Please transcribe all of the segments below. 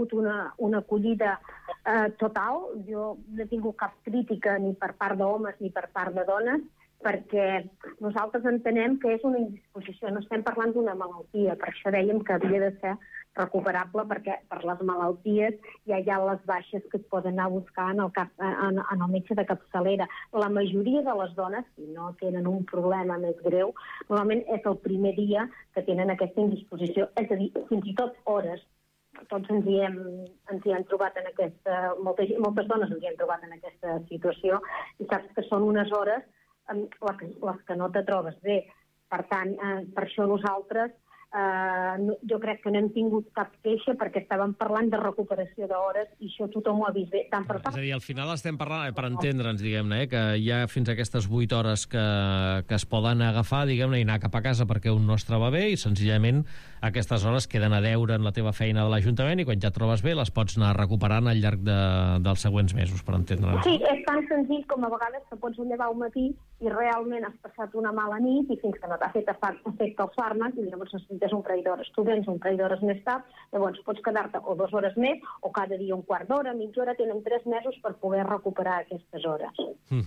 tingut una acollida total. Jo no he tingut cap crítica ni per part d'homes ni per part de dones, perquè nosaltres entenem que és una indisposició, no estem parlant d'una malaltia, per això dèiem que havia de ser recuperable, perquè per les malalties ja hi ha les baixes que es poden anar a buscar en el metge de capçalera. La majoria de les dones, si no tenen un problema més greu, normalment és el primer dia que tenen aquesta indisposició, és a dir, fins i tot hores. Tots ens hi hem trobat en aquesta... Moltes dones ens hi hem trobat en aquesta situació i saps que són unes hores les que no te trobes bé. Per tant, per això nosaltres jo crec que no hem tingut cap queixa perquè estàvem parlant de recuperació d'hores i això tothom ho ha vist bé. És a dir, al final estem parlant, per entendre'ns, diguem-ne, que hi ha fins a aquestes 8 hores que es poden agafar, diguem-ne, i anar cap a casa perquè un no es troba bé i senzillament aquestes hores queden a deure en la teva feina de l'Ajuntament i quan ja et trobes bé les pots anar recuperant al llarg dels següents mesos, per entendre'ns. Sí, és tan senzill com a vegades que pots llevar al matí i realment has passat una mala nit i fins que no t'ha fet efecte el fàrmac i llavors necessites un parell d'hores. Tu vens un parell d'hores més tard, llavors pots quedar-te o 2 hores més o cada dia un quart d'hora, mitja hora, tenen 3 mesos per poder recuperar aquestes hores.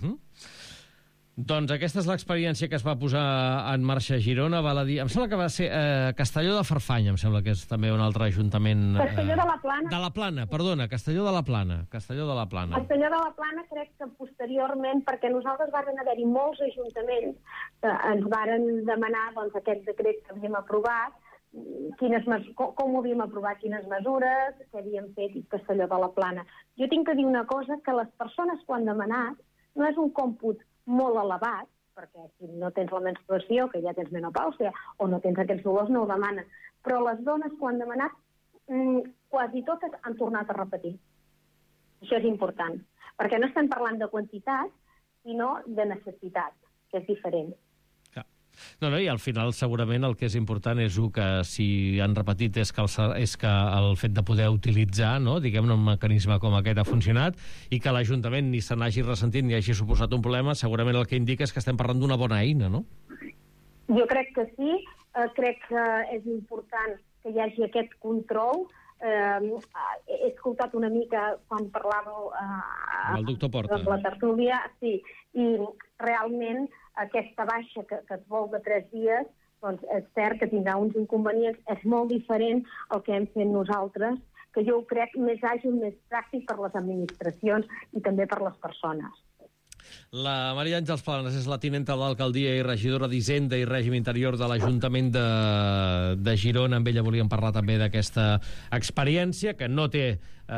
Doncs aquesta és l'experiència que es va posar en marxa a Girona, val a dir... Em sembla que va ser Castelló de Farfanya, em sembla que és també un altre ajuntament... Castelló de la Plana. De la Plana, perdona, Castelló de la Plana. Castelló de la Plana. Castelló de la Plana crec que posteriorment, perquè nosaltres van haver-hi molts ajuntaments que ens varen demanar aquest decret que havíem aprovat, com ho havíem aprovat, quines mesures, què havíem fet i Castelló de la Plana. Jo tinc que dir una cosa, que les persones que ho han demanat no és un còmput molt elevat, perquè si no tens la menstruació, que ja tens menopàusia, o no tens aquests dolors, no ho demanen. Però les dones que ho han demanat, quasi totes han tornat a repetir. Això és important, perquè no estem parlant de quantitat, sinó de necessitat, que és diferent. No, i al final segurament el que és important és que si han repetit és que el fet de poder utilitzar, no, diguem-ne, un mecanisme com aquest ha funcionat i que l'Ajuntament ni se n'hagi ressentit ni hagi suposat un problema, segurament el que indica és que estem parlant d'una bona eina, no? Jo crec que sí, crec que és important que hi hagi aquest control. He escoltat una mica quan parlàveu el doctor Porta de la tertúlia, sí, i realment aquesta baixa que es vol de 3 dies, doncs és cert que tindrà uns inconvenients, és molt diferent al que hem fet nosaltres, que jo ho crec més àgil, més pràctic per les administracions i també per les persones. La Maria Àngels Planes és la tinenta de l'alcaldia i regidora d'Hisenda i Règim Interior de l'Ajuntament de Girona. Amb ella volíem parlar també d'aquesta experiència que no té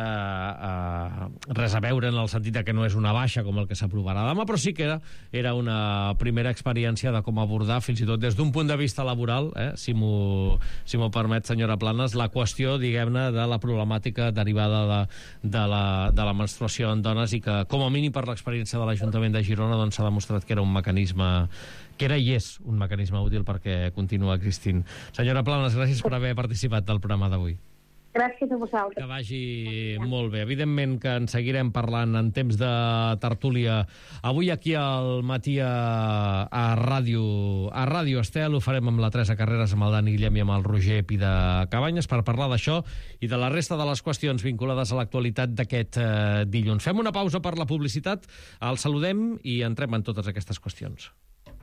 res a veure en el sentit que no és una baixa com el que s'aprovarà demà, però sí que era una primera experiència de com abordar, fins i tot des d'un punt de vista laboral, si m'ho permet, senyora Planes, la qüestió, diguem-ne, de la problemàtica derivada de la menstruació en dones i que, com a mínim per l'experiència de l'Ajuntament de Girona, doncs s'ha demostrat que era un mecanisme que era i és un mecanisme útil perquè continua existint. Senyora Planes, gràcies per haver participat del programa d'avui. Gràcies a vosaltres. Que vagi molt bé. Evidentment que en seguirem parlant en temps de tertúlia. Avui aquí al matí a Ràdio Estel ho farem amb la Teresa Carreras, amb el Dani Guillem i amb el Roger Pi de Cabanyes per parlar d'això i de la resta de les qüestions vinculades a l'actualitat d'aquest dilluns. Fem una pausa per la publicitat, el saludem i entrem en totes aquestes qüestions.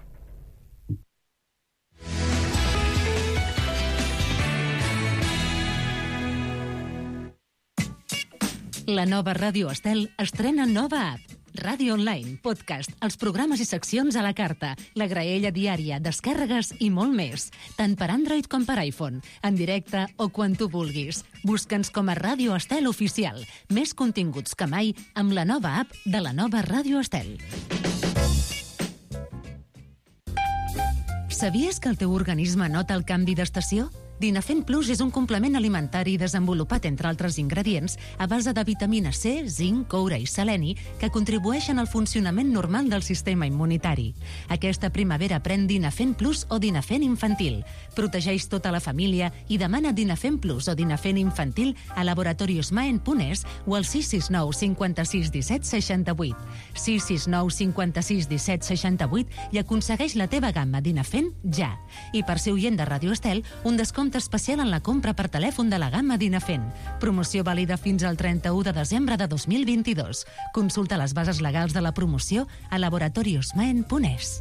La nova Ràdio Estel estrena nova app. Ràdio online, podcast, els programes i seccions a la carta, la graella diària, descàrregues i molt més. Tant per Android com per iPhone, en directe o quan tu vulguis. Busca'ns com a Ràdio Estel Oficial. Més continguts que mai amb la nova app de la nova Ràdio Estel. Sabies que el teu organisme nota el canvi d'estació? Dinafent Plus és un complement alimentari desenvolupat, entre altres ingredients, a base de vitamina C, zinc, coure i seleni, que contribueixen al funcionament normal del sistema immunitari. Aquesta primavera pren Dinafent Plus o Dinafent Infantil. Protegeix tota la família i demana Dinafent Plus o Dinafent Infantil a laboratoriosmaen.es o al 669 56 17 68. 669 56 17 68 i aconsegueix la teva gamma Dinafent ja. I per ser oient de Ràdio Estel, un descompte descompte especial en la compra per telèfon de la gamma Dynafem. Promoció vàlida fins al 31 de desembre de 2022. Consulta les bases legals de la promoció a laboratoriosmaen.es.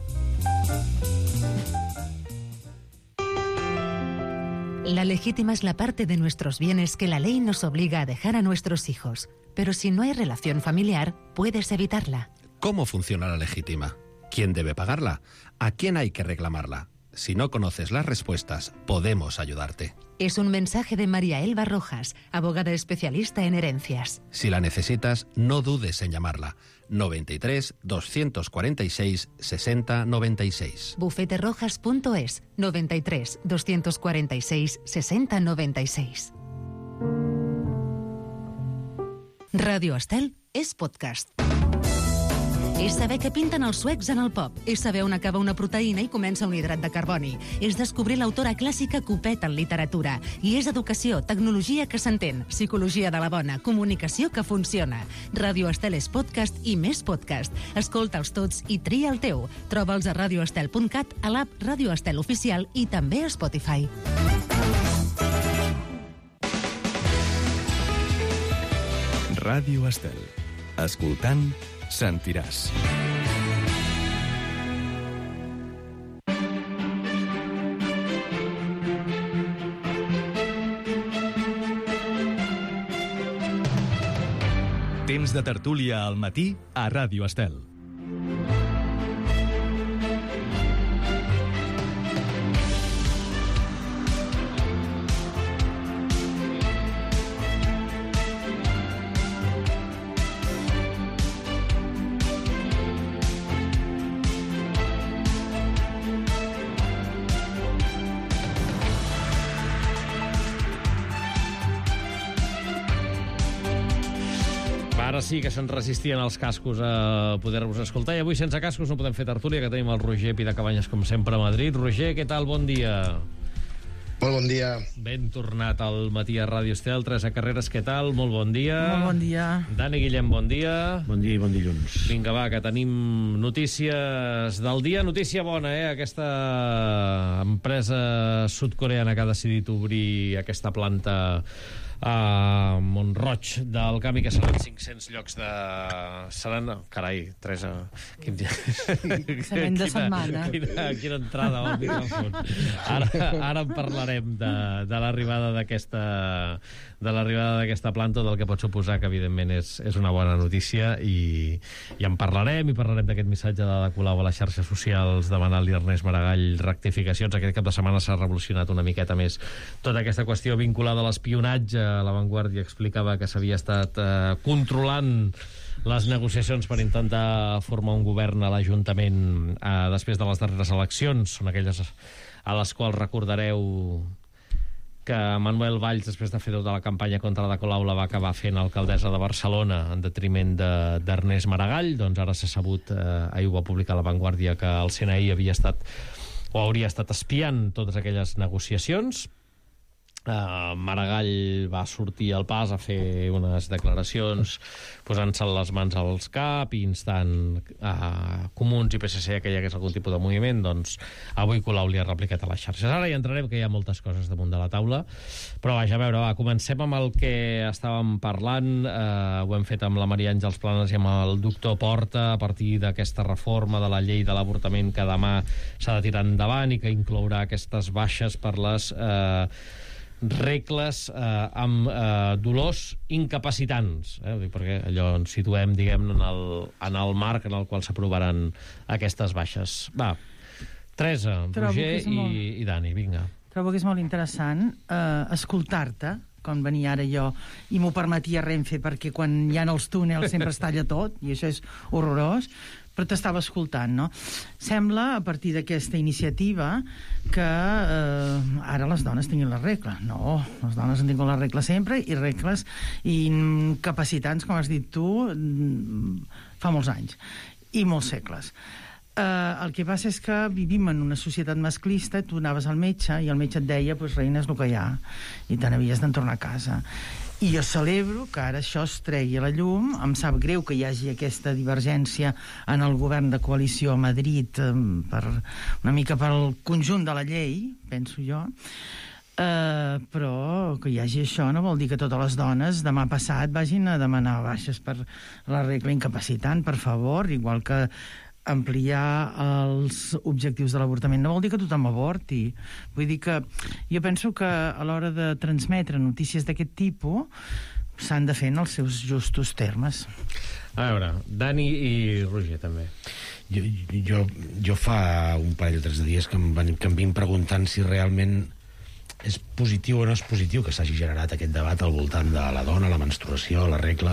La legítima es la parte de nuestros bienes que la ley nos obliga a dejar a nuestros hijos. Pero si no hay relación familiar, puedes evitarla. ¿Cómo funciona la legítima? ¿Quién debe pagarla? ¿A quién hay que reclamarla? Si no conoces las respuestas, podemos ayudarte. Es un mensaje de María Elba Rojas, abogada especialista en herencias. Si la necesitas, no dudes en llamarla. 93 246 60 96. bufeterojas.es 93 246 60 96. Radio Estel és podcast. És saber què pinten els suecs en el pop. És saber on acaba una proteïna i comença un hidrat de carboni. És descobrir l'autora clàssica Copet en literatura. I és educació, tecnologia que s'entén, psicologia de la bona, comunicació que funciona. Radio Estel és podcast i més podcast. Escolta'ls tots i tria el teu. Troba'ls a radioestel.cat, a l'app Radio Estel Oficial i també a Spotify. Ràdio Estel. Escoltant, sentiràs. Temps de tertúlia al matí a Ràdio Estel. Ara sí que se'n resistien els cascos a poder-vos escoltar, i avui sense cascos no podem fer tertúlia, que tenim el Roger Pidacabanyes, com sempre, a Madrid. Roger, què tal? Bon dia. Molt bon dia. Ben tornat al matí a Ràdio Estel. Teresa Carreras, què tal? Molt bon dia. Molt bon dia. Dani Guillem, bon dia. Bon dia i bon dilluns. Vinga, va, que tenim notícies del dia. Notícia bona, aquesta empresa sud-coreana que ha decidit obrir aquesta planta a Mont-roig del Camp, que seran 500 llocs de... Seran... Carai, Teresa... Serem de setmana. Quina entrada al micròfon. Ara en parlarem de l'arribada d'aquesta planta, del que pot suposar, que evidentment és una bona notícia, i en parlarem d'aquest missatge de Colau a les xarxes socials demanant-li a Ernest Maragall rectificacions. Aquest cap de setmana s'ha revolucionat una miqueta més tota aquesta qüestió vinculada a l'espionatge. La Vanguardia explicava que s'havia estat controlant les negociacions per intentar formar un govern a l'Ajuntament després de les darreres eleccions. Són aquelles a les quals recordareu que Manuel Valls, després de fer tota la campanya contra la Colau, la va acabar fent alcaldessa de Barcelona en detriment d'Ernest Maragall. Doncs ara s'ha sabut, ahir ho va publicar la Vanguardia, que el CNI havia estat o hauria estat espiant totes aquelles negociacions. Maragall va sortir al pas a fer unes declaracions posant-se les mans als cap i instant Comuns i PSC que hi hagués algun tipus de moviment. Doncs avui Colau li ha replicat a les xarxes. Ara hi entrarem, que hi ha moltes coses damunt de la taula, però vaja, a veure, comencem amb el que estàvem parlant. Ho hem fet amb la Maria Àngels Planes i amb el doctor Porta a partir d'aquesta reforma de la llei de l'avortament que demà s'ha de tirar endavant i que inclourà aquestes baixes per les regles amb dolors incapacitants, perquè allò ens situem, diguem, en el marc en el qual s'aprovaran aquestes baixes. Va, Teresa, Roger i Dani, vinga. Trobo que és molt interessant escoltar-te, com venia ara jo, i m'ho permetia Renfe, perquè quan hi ha els túnels sempre es talla tot, i això és horrorós, però t'estava escoltant, no? Sembla, a partir d'aquesta iniciativa, que ara les dones tinguin la regla. No, les dones han tingut la regla sempre, i regles incapacitants, com has dit tu, fa molts anys, i molts segles. El que passa és que vivim en una societat masclista. Tu anaves al metge i el metge et deia, pues, reina, és el que hi ha, i te n'havies d'en tornar a casa. I jo celebro que ara això es tregui a la llum. Em sap greu que hi hagi aquesta divergència en el govern de coalició a Madrid, una mica pel conjunt de la llei, penso jo. Però que hi hagi això no vol dir que totes les dones demà passat vagin a demanar baixes per la regla incapacitant, per favor, igual que ampliar els objectius de l'avortament no vol dir que tothom avorti. Vull dir que jo penso que a l'hora de transmetre notícies d'aquest tipus s'han de fer en els seus justos termes. A veure, Dani i Roger, també. Jo fa un parell o 3 de dies que em vinc preguntant si realment és positiu o no és positiu que s'hagi generat aquest debat al voltant de la dona, la menstruació, la regla,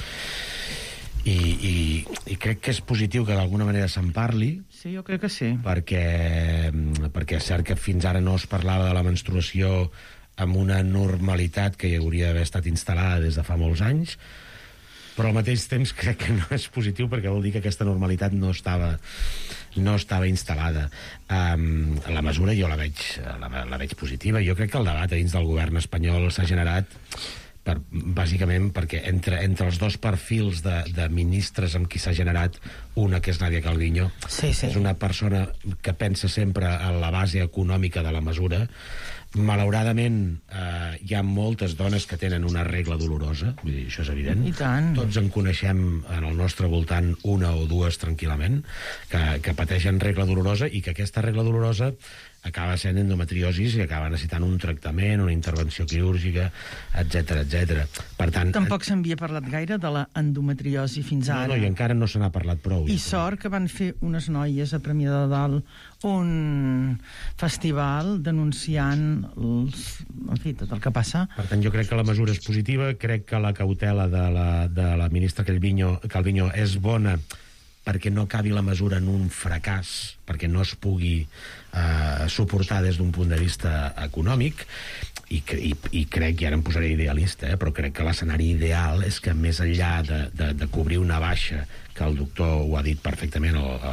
i crec que és positiu que d'alguna manera se'n parli. Sí, jo crec que sí. Perquè és cert que fins ara no es parlava de la menstruació amb una normalitat que hi hauria d'haver estat instal·lada des de fa molts anys, però al mateix temps crec que no és positiu perquè vol dir que aquesta normalitat no estava instal·lada. La mesura jo la veig positiva. Jo crec que el debat dins del govern espanyol s'ha generat bàsicament perquè entre els dos perfils de ministres amb qui s'ha generat, una que és Nadia Calviño, és una persona que pensa sempre en la base econòmica de la mesura. Malauradament hi ha moltes dones que tenen una regla dolorosa, vull dir, això és evident. I tant. Tots en coneixem en el nostre voltant una o dues tranquil·lament que pateixen regla dolorosa i que aquesta regla dolorosa acaba sent endometriosis i acaba necessitant un tractament, una intervenció quirúrgica, etc. Per tant... Tampoc s'havia parlat gaire de la endometriosi fins ara. No, i encara no se n'ha parlat prou. I sort que van fer unes noies a Premià de Dalt un festival denunciant tot el que passa. Per tant, jo crec que la mesura és positiva, crec que la cautela de la ministra Calviño és bona perquè no acabi la mesura en un fracàs, perquè no es pugui suportar des d'un punt de vista econòmic, i crec, i ara em posaré idealista, però crec que l'escenari ideal és que més enllà de cobrir una baixa, que el doctor ho ha dit perfectament,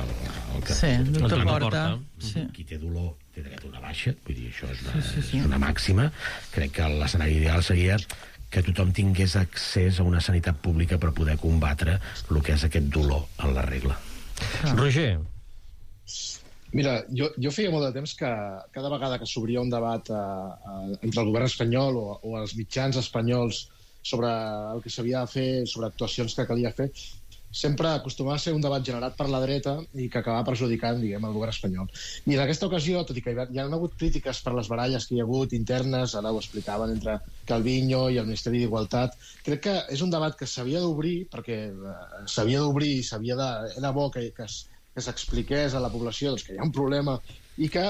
el doctor Porta, qui té dolor té dret a una baixa, vull dir, això és una màxima. Crec que l'escenari ideal seria que tothom tingués accés a una sanitat pública per poder combatre el que és aquest dolor en la regla. Roger. Mira, jo feia molt de temps que cada vegada que s'obria un debat entre el govern espanyol o els mitjans espanyols sobre el que s'havia de fer, sobre actuacions que calia fer, sempre acostumava a ser un debat generat per la dreta i que acabava perjudicant, diguem, el govern espanyol. I en aquesta ocasió, tot i que hi ha hagut crítiques per les baralles que hi ha hagut internes, ara ho explicaven, entre Calviño i el Ministeri d'Igualtat, crec que és un debat que s'havia d'obrir, perquè s'havia d'obrir i era bo que s'expliqués a la població que hi ha un problema i que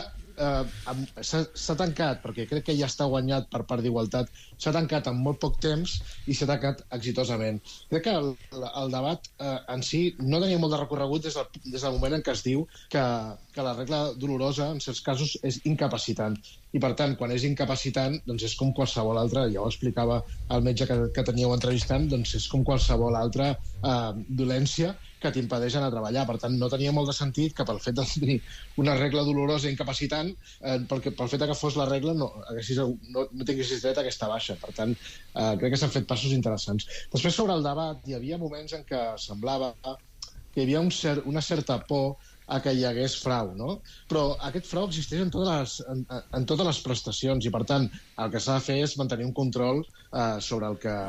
s'ha tancat, perquè crec que ja està guanyat per part d'Igualtat, s'ha tancat en molt poc temps i s'ha tancat exitosament. Crec que el debat en si no tenia molt de recorregut des del moment en què es diu que la regla dolorosa en certs casos és incapacitant. I per tant, quan és incapacitant, doncs és com qualsevol altra, ja ho explicava el metge que teníeu entrevistant, doncs és com qualsevol altra dolència que t'impedeix anar a treballar. Per tant, no tenia molt de sentit que pel fet de tenir una regla dolorosa i incapacitant, pel fet que fos la regla no tinguessis dret a aquesta baixa. Per tant, crec que s'han fet passos interessants. Després, sobre el debat, hi havia moments en què semblava que hi havia una certa por a que hi hagués frau, no? Però aquest frau existeix en totes les prestacions i, per tant, el que s'ha de fer és mantenir un control sobre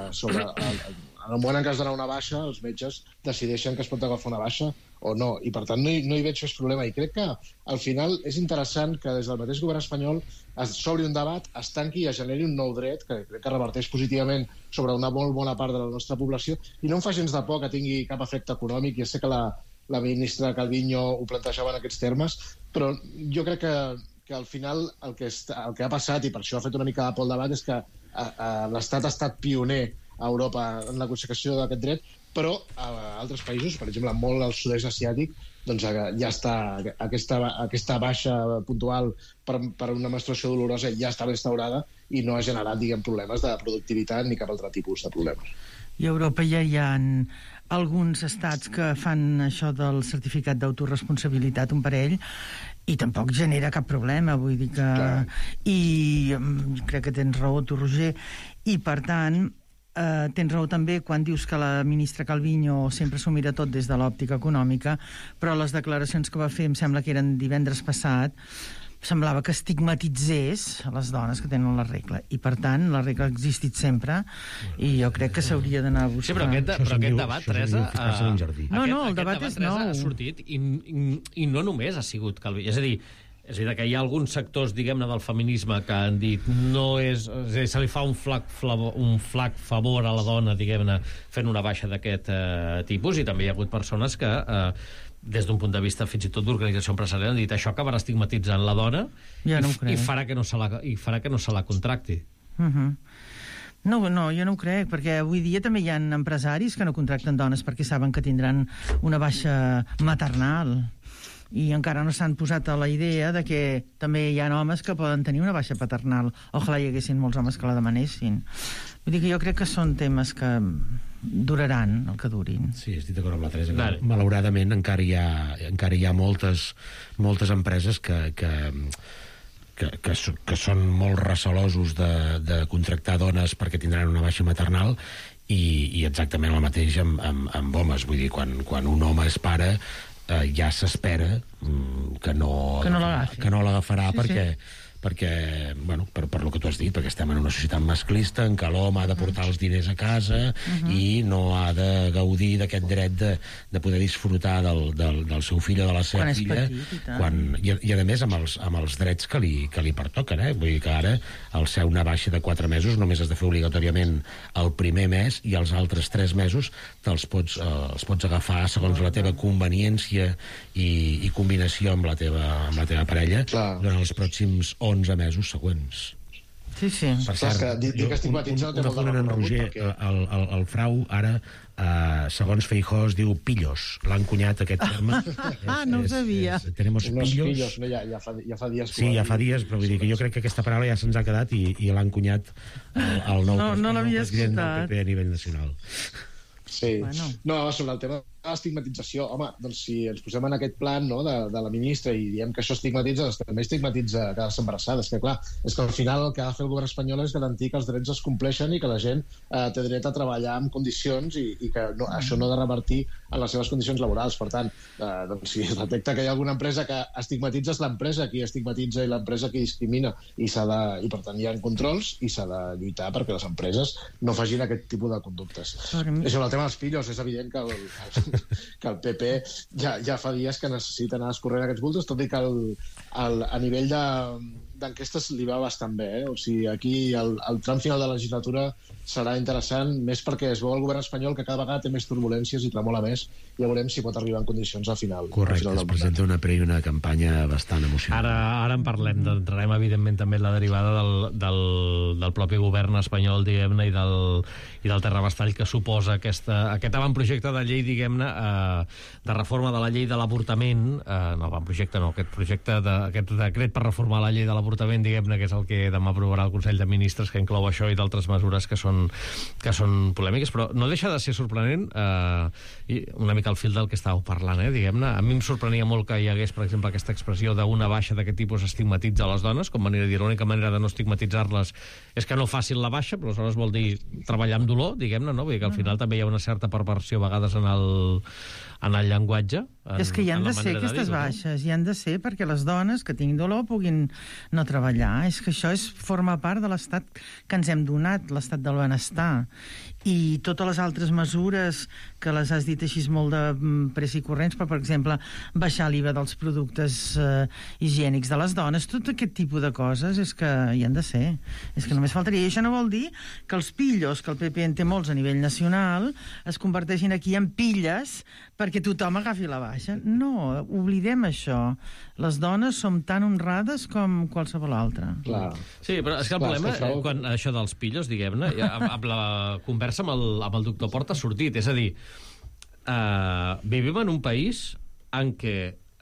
en el moment en què es dona una baixa, els metges decideixen que es pot agafar una baixa o no, i per tant no hi veig més problema. I crec que al final és interessant que des del mateix govern espanyol s'obri un debat, es tanqui i es generi un nou dret que crec que reverteix positivament sobre una molt bona part de la nostra població i no em fa gens de por que tingui cap efecte econòmic. Ja sé que la ministra Calviño ho plantejava en aquests termes, però jo crec que al final el que ha passat, i per això ha fet una mica de por el debat, és que l'Estat ha estat pioner a Europa en la consecució d'aquest dret, però a altres països, per exemple, molt al sud-est asiàtic, doncs ja està aquesta baixa puntual per una menstruació dolorosa ja està instaurada i no ha generat, diguem, problemes de productivitat ni cap altre tipus de problemes. I a Europa ja hi ha alguns estats que fan això del certificat d'autoresponsabilitat, un parell, i tampoc genera cap problema, vull dir que... Clar. I crec que tens raó tu, Roger, i per tant tens raó també quan dius que la ministra Calviño sempre s'ho mira tot des de l'òptica econòmica, però les declaracions que va fer, em sembla que eren divendres passat, semblava que estigmatitzés les dones que tenen la regla. I, per tant, la regla ha existit sempre i jo crec que s'hauria d'anar a buscar. Sí, però aquest debat, Teresa... el debat és nou. Ha sortit i no només ha sigut Calvi. És a dir, que hi ha alguns sectors, diguem-ne, del feminisme que han dit no és... És a dir, se li fa un flac favor a la dona, diguem-ne, fent una baixa d'aquest tipus, i també hi ha hagut persones que... des d'un punt de vista fins i tot d'organització empresarial han dit això acabarà estigmatitzant la dona i farà que no se la contracti. No, jo no ho crec, perquè avui dia també hi ha empresaris que no contracten dones perquè saben que tindran una baixa maternal i encara no s'han posat a la idea de que també hi ha homes que poden tenir una baixa paternal. Ojalà hi haguessin molts homes que la demanessin. Vull dir que jo crec que són temes que duraran el que durin. Sí, estic d'acord amb la Teresa. Malauradament encara hi ha moltes empreses que són molt recelosos de contractar dones perquè tindran una baixa maternal i exactament el mateix amb homes. Vull dir, quan un home és pare ja s'espera que no l'agafarà perquè, bueno, per lo que tu has dit, perquè estem en una societat masclista en què l'home ha de portar els diners a casa i no ha de gaudir d'aquest dret de poder disfrutar del seu fill o de la seva filla i a més amb els drets que li pertoquen, vull dir que ara al ser una baixa de 4 mesos només has de fer obligatòriament el primer mes i els altres 3 mesos els pots agafar segons la teva conveniència i combinació amb la teva parella durant els pròxims 11 mesos següents. Sí. Per cert, dic que estigmatitza el tema de la Roger, el frau ara, segons Feijóo, es diu pillos. L'ha encunyat aquest terme. No ho sabia. Tenemos pillos. Ja fa dies. Sí, ja fa dies, però vull dir que jo crec que aquesta paraula ja se'ns ha quedat i l'ha encunyat el nou president del PP a nivell nacional. Sí. No, sobre el tema de l'estigmatització, home, doncs si ens posem en aquest plan de la ministra i diem que això estigmatitza, doncs també estigmatitza quedar-se embarassada. És que, clar, és que al final el que ha de fer el govern espanyol és garantir que els drets es compleixen i que la gent té dret a treballar en condicions i que això no ha de revertir en les seves condicions laborals. Per tant, doncs, si es detecta que hi ha alguna empresa que estigmatitza, és l'empresa qui estigmatitza i l'empresa qui discrimina i per tant hi ha controls i s'ha de lluitar perquè les empreses no facin aquest tipus de conductes. I sobre el tema dels pillos, és evident que el PP ja fa dies que necessita anar escorrent aquests bultos, tot i que a nivell d'enquestes li va bastant bé. O sigui, aquí el tram final de la legislatura serà interessant, més perquè es veu el govern espanyol que cada vegada té més turbulències i tremola més. Ja veurem si pot arribar en condicions al final. Correcte, es presenta una campanya bastant emocionant. Ara en parlem, entrarem evidentment també en la derivada del propi govern espanyol, diguem-ne, i del terrabastall que suposa aquest avantprojecte de llei, diguem-ne, de reforma de la llei de l'avortament, no, avantprojecte no, aquest decret per reformar la llei de l'avortament, diguem-ne, que és el que demà aprovarà el Consell de Ministres, que inclou això i d'altres mesures que són polèmiques, però no deixa de ser sorprenent, i una mica al fil del que estàveu parlant, diguem-ne. A mi em sorprenia molt que hi hagués, per exemple, aquesta expressió d'una baixa d'aquest tipus estigmatitza les dones, com manera de dir, l'única manera de no estigmatitzar-les és que no facin la baixa, però aleshores vol dir treballar amb dolor, diguem-ne, no? Vull dir que al final també hi ha una certa perversió a vegades en el llenguatge. És que hi han de ser aquestes baixes, hi han de ser perquè les dones que tinguin dolor puguin no treballar. És que això forma part de l'estat que ens hem donat, l'estat del benestar. I totes les altres mesures que les has dit així molt de pressa i corrents, però, per exemple, baixar l'IVA dels productes higiènics de les dones, tot aquest tipus de coses és que hi han de ser. És que només faltaria. I això no vol dir que els pillos, que el PP en té molts a nivell nacional, es converteixin aquí en pilles perquè tothom agafi la baixa. No, oblidem això. Les dones som tan honrades com qualsevol altra. Clar. Sí, però és que el problema, quan això dels pillos, diguem-ne, amb la conversa amb el doctor Porta ha sortit. És a dir, vivim en un país en què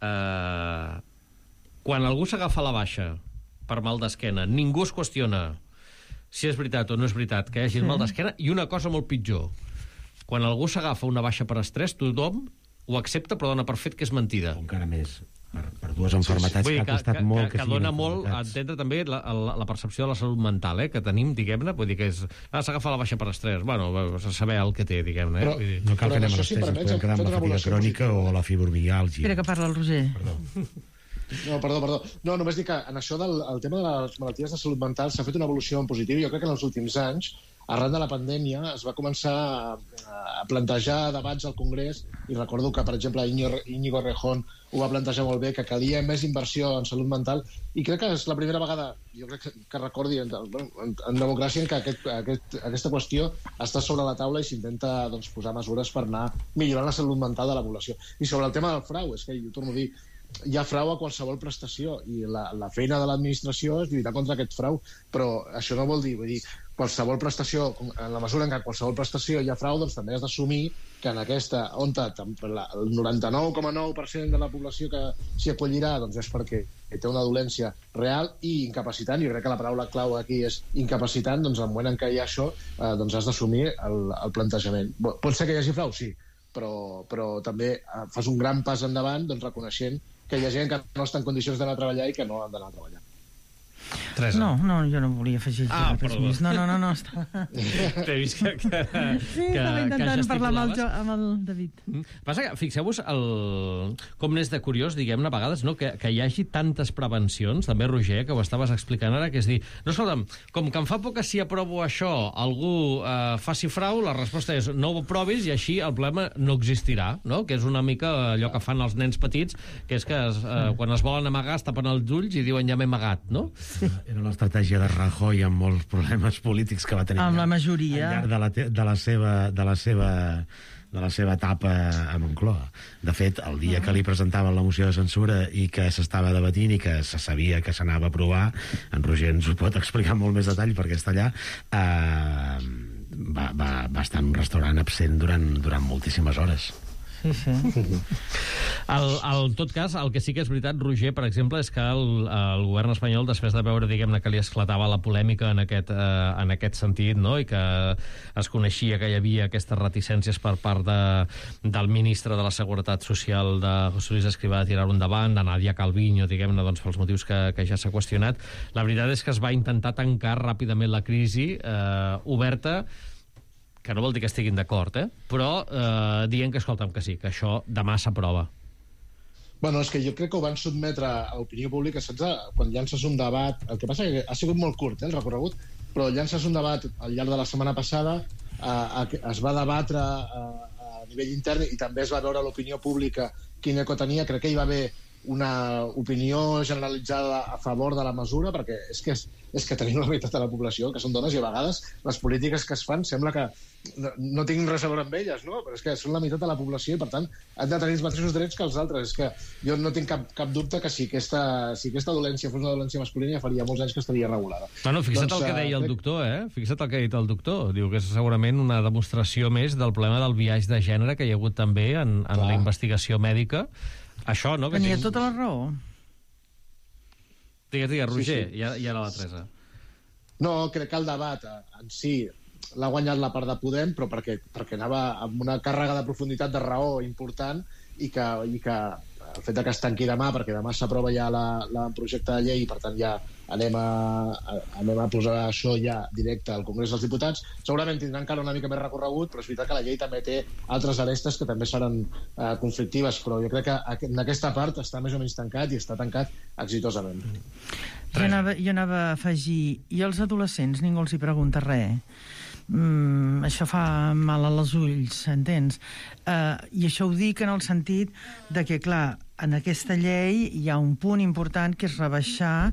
quan algú s'agafa la baixa per mal d'esquena, ningú es qüestiona si és veritat o no és veritat que hi hagi mal d'esquena, i una cosa molt pitjor. Quan algú s'agafa una baixa per estrès, tothom ho accepta però dona per fet que és mentida. Encara més. Per dues enfermetats que ha costat molt que dona molt a entendre també la percepció de la salut mental que tenim, diguem-ne, vull dir que és s'agafa la baixa per estrès, bueno, a saber el que té, diguem-ne. No cal que anem a l'estrès, ens podem quedar amb la fatiga crònica o la fibromialgia. Espera que parla el Roger. Perdó. No, perdó. No, només dic que en això del tema de les malalties de salut mental s'ha fet una evolució en positiu. Jo crec que en els últims anys, arran de la pandèmia, es va començar a plantejar debats al Congrés, i recordo que, per exemple, Íñigo Errejón ho va plantejar molt bé, que calia més inversió en salut mental, i crec que és la primera vegada, jo crec que recordi en democràcia, en què aquesta qüestió està sobre la taula i s'intenta posar mesures per anar millorant la salut mental de la població. I sobre el tema del frau, és que jo torno a dir, hi ha frau a qualsevol prestació, i la feina de l'administració és lluitar contra aquest frau, però això no vol dir, qualsevol prestació, en la mesura en què qualsevol prestació hi ha frau, doncs també has d'assumir que en aquesta, on el 99,9% de la població que s'hi acollirà és perquè té una dolència real i incapacitant. Jo crec que la paraula clau aquí és incapacitant, doncs en el moment en què hi ha això, has d'assumir el plantejament. Pot ser que hi hagi frau, sí, però també fas un gran pas endavant reconeixent que hi ha gent que no està en condicions d'anar a treballar i que no han d'anar a treballar. Teresa. No, jo no volia afegir res més. No. T'he vist que estava intentant parlar amb el David. Passa que, fixeu-vos, com n'és de curiós, diguem-ne, a vegades, no? que hi hagi tantes prevencions, també, Roger, que ho estaves explicant ara, que és dir, no, escolta'm, com que em fa por que si aprovo això algú faci frau, la resposta és no ho provis i així el problema no existirà, no? Que és una mica allò que fan els nens petits, que és que quan es volen amagar es tapen els ulls i diuen ja m'he amagat, no? Era l'estratègia de Rajoy amb molts problemes polítics que va tenir amb la majoria al llarg de la seva etapa a Moncloa. De fet, el dia que li presentaven la moció de censura i que s'estava debatint i que se sabia que s'anava a aprovar, en Roger ens ho pot explicar amb molt més detall perquè està allà, va estar en un restaurant absent durant moltíssimes hores. Sí. En tot cas, el que sí que és veritat, Roger, per exemple, és que el govern espanyol, després de veure, diguem-ne, que li esclatava la polèmica en aquest sentit, no? I que es coneixia que hi havia aquestes reticències per part del ministre de la Seguretat Social, de José Luis Escrivá, de tirar-ho endavant, de Nadia Calviño, diguem-ne, pels motius que ja s'ha qüestionat. La veritat és que es va intentar tancar ràpidament la crisi oberta, que no vol dir que estiguin d'acord, però dient que, escolta'm, que sí, que això demà s'aprova. Bueno, és que jo crec que ho van sotmetre a l'opinió pública, saps? Quan llances un debat... El que passa que ha sigut molt curt, el recorregut, però llances un debat al llarg de la setmana passada, es va debatre a nivell intern i també es va veure l'opinió pública quin eco tenia. Crec que hi va haver una opinió generalitzada a favor de la mesura, perquè és que tenim la meitat de la població que són dones i a vegades les polítiques que es fan sembla que no tinguin res a veure amb elles, no? Però és que són la meitat de la població i, per tant, han de tenir els mateixos drets que els altres. És que jo no tinc cap dubte que si aquesta dolència fos una dolència masculina ja faria molts anys que estaria regulada. Bueno, fixa't el que deia el doctor, Fixa't el que ha dit el doctor. Diu que és segurament una demostració més del problema del biaix de gènere que hi ha hagut també en la investigació mèdica. Això, no? Tenia tota la raó. Digues, Roger, sí. I ara la Teresa. No, crec que el debat en si l'ha guanyat la part de Podem, però perquè anava amb una càrrega de profunditat de raó important i que el fet que es tanqui demà, perquè demà s'aprova ja el projecte de llei i per tant ja anem a posar això ja directe al Congrés dels Diputats, segurament tindrà encara una mica més recorregut, però és veritat que la llei també té altres arestes que també seran conflictives, però jo crec que en aquesta part està més o menys tancat i està tancat exitosament. Jo anava a afegir, i els adolescents ningú els hi pregunta res. Això fa mal als ulls, entens? I això ho dic en el sentit de que, clar, en aquesta llei hi ha un punt important que és rebaixar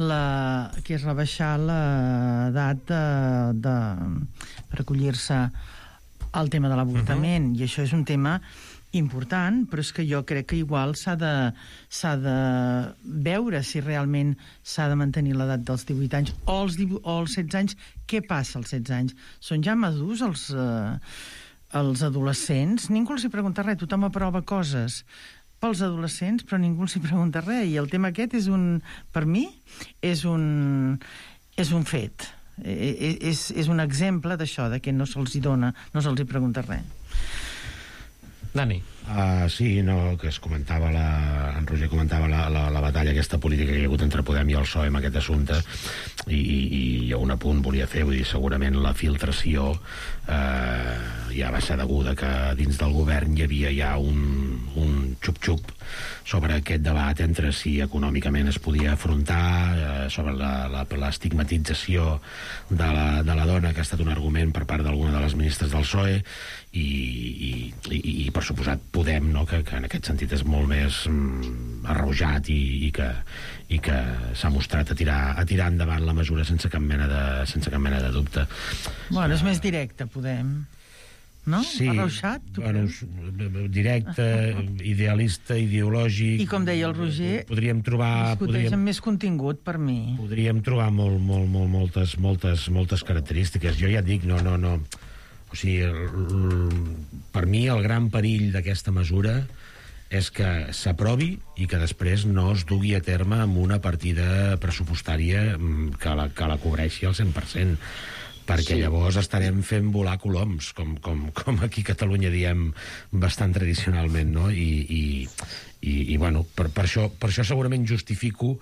l'edat per acollir-se al tema de l'avortament, i això és un tema important, però és que jo crec que igual s'ha de veure si realment s'ha de mantenir l'edat dels 18 anys o els 16 anys. Què passa als 16 anys? Són ja madurs els adolescents? Ningú els hi pregunta res, tothom aprova coses pels adolescents, però ningú els hi pregunta res, i el tema aquest per mi és un fet. És un exemple d'això, de que no se'ls hi dona, no se'ls hi pregunta res. Dani. Sí, no, que es comentava en Roger comentava la batalla aquesta política que hi ha hagut entre Podem i el PSOE amb aquest assumpte, i un apunt volia fer, vull dir, segurament la filtració ja va ser deguda que dins del govern hi havia ja un xup-xup sobre aquest debat entre si econòmicament es podia afrontar, sobre l'estigmatització de la dona, que ha estat un argument per part d'alguna de les ministres del PSOE, i per suposat Podem, no? que en aquest sentit és molt més arrojat i que s'ha mostrat a tirar endavant la mesura sense cap mena de dubte. Bueno, és més directe, Podem, no? Sí, arrojat, bueno, directe, idealista, ideològic. I com deia el Roger, podríem trobar... discuteix amb més contingut, per mi. Podríem trobar moltes característiques. Jo ja et dic, no. O sigui, per mi el gran perill d'aquesta mesura és que s'aprovi i que després no es dugui a terme amb una partida pressupostària que la cobreixi al 100%, perquè llavors estarem fent volar coloms, com aquí a Catalunya diem bastant tradicionalment, no? I bueno, per això segurament justifico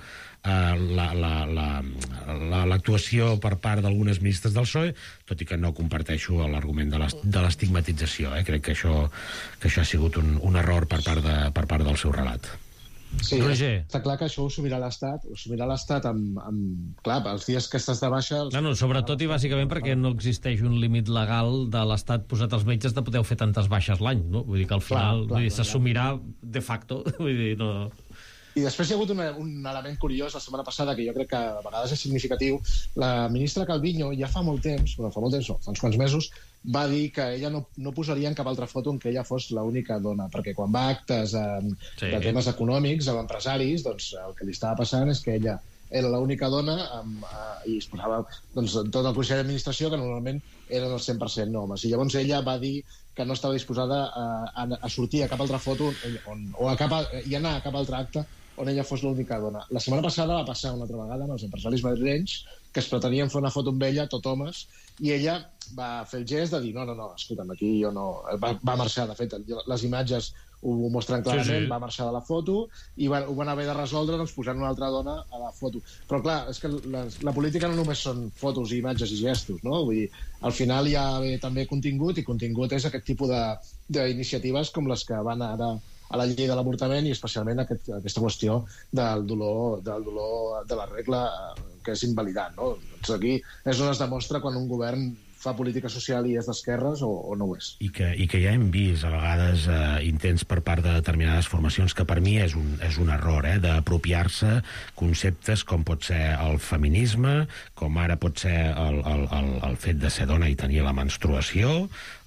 l'actuació per part d'algunes ministres del PSOE, tot i que no comparteixo l'argument de l'estigmatització. Crec que això ha sigut un error per part del seu relat. Sí, Roger. Està clar que això ho assumirà l'Estat amb... Clar, els dies que estàs de baixa... No, sobretot i bàsicament perquè no existeix un límit legal de l'Estat posat als metges de poder fer tantes baixes l'any, no? Vull dir que al final s'assumirà de facto, vull dir, no... I després hi ha hagut un element curiós la setmana passada que jo crec que a vegades és significatiu. La ministra Calviño ja fa uns quants mesos, va dir que ella no posaria en cap altra foto en què ella fos l'única dona, perquè quan va a actes de temes econòmics amb empresaris, doncs el que li estava passant és que ella era l'única dona i es posava tot el consell d'administració, que normalment eren el 100% homes. I llavors ella va dir que no estava disposada a sortir a cap altra foto i anar a cap altre acte on ella fos l'única dona. La setmana passada va passar una altra vegada amb els empresaris madrilenys que es pretenien fer una foto amb ella, tot homes, i ella va fer el gest de dir no, escolta'm, aquí jo no... Va marxar, de fet, les imatges ho mostren clarament, va marxar de la foto i ho van haver de resoldre posant una altra dona a la foto. Però clar, és que la política no només són fotos i imatges i gestos, no? Vull dir, al final hi ha també contingut, i contingut és aquest tipus d'iniciatives com les que van ara a la llei de l'avortament, i especialment aquesta qüestió del dolor de la regla, que és invalidant, no? Doncs aquí és on es demostra quan un govern fa política social i és d'esquerres o no ho és. I que ja hem vist a vegades intents per part de determinades formacions que per mi és un error, d'apropiar-se conceptes com pot ser el feminisme, com ara pot ser el fet de ser dona i tenir la menstruació,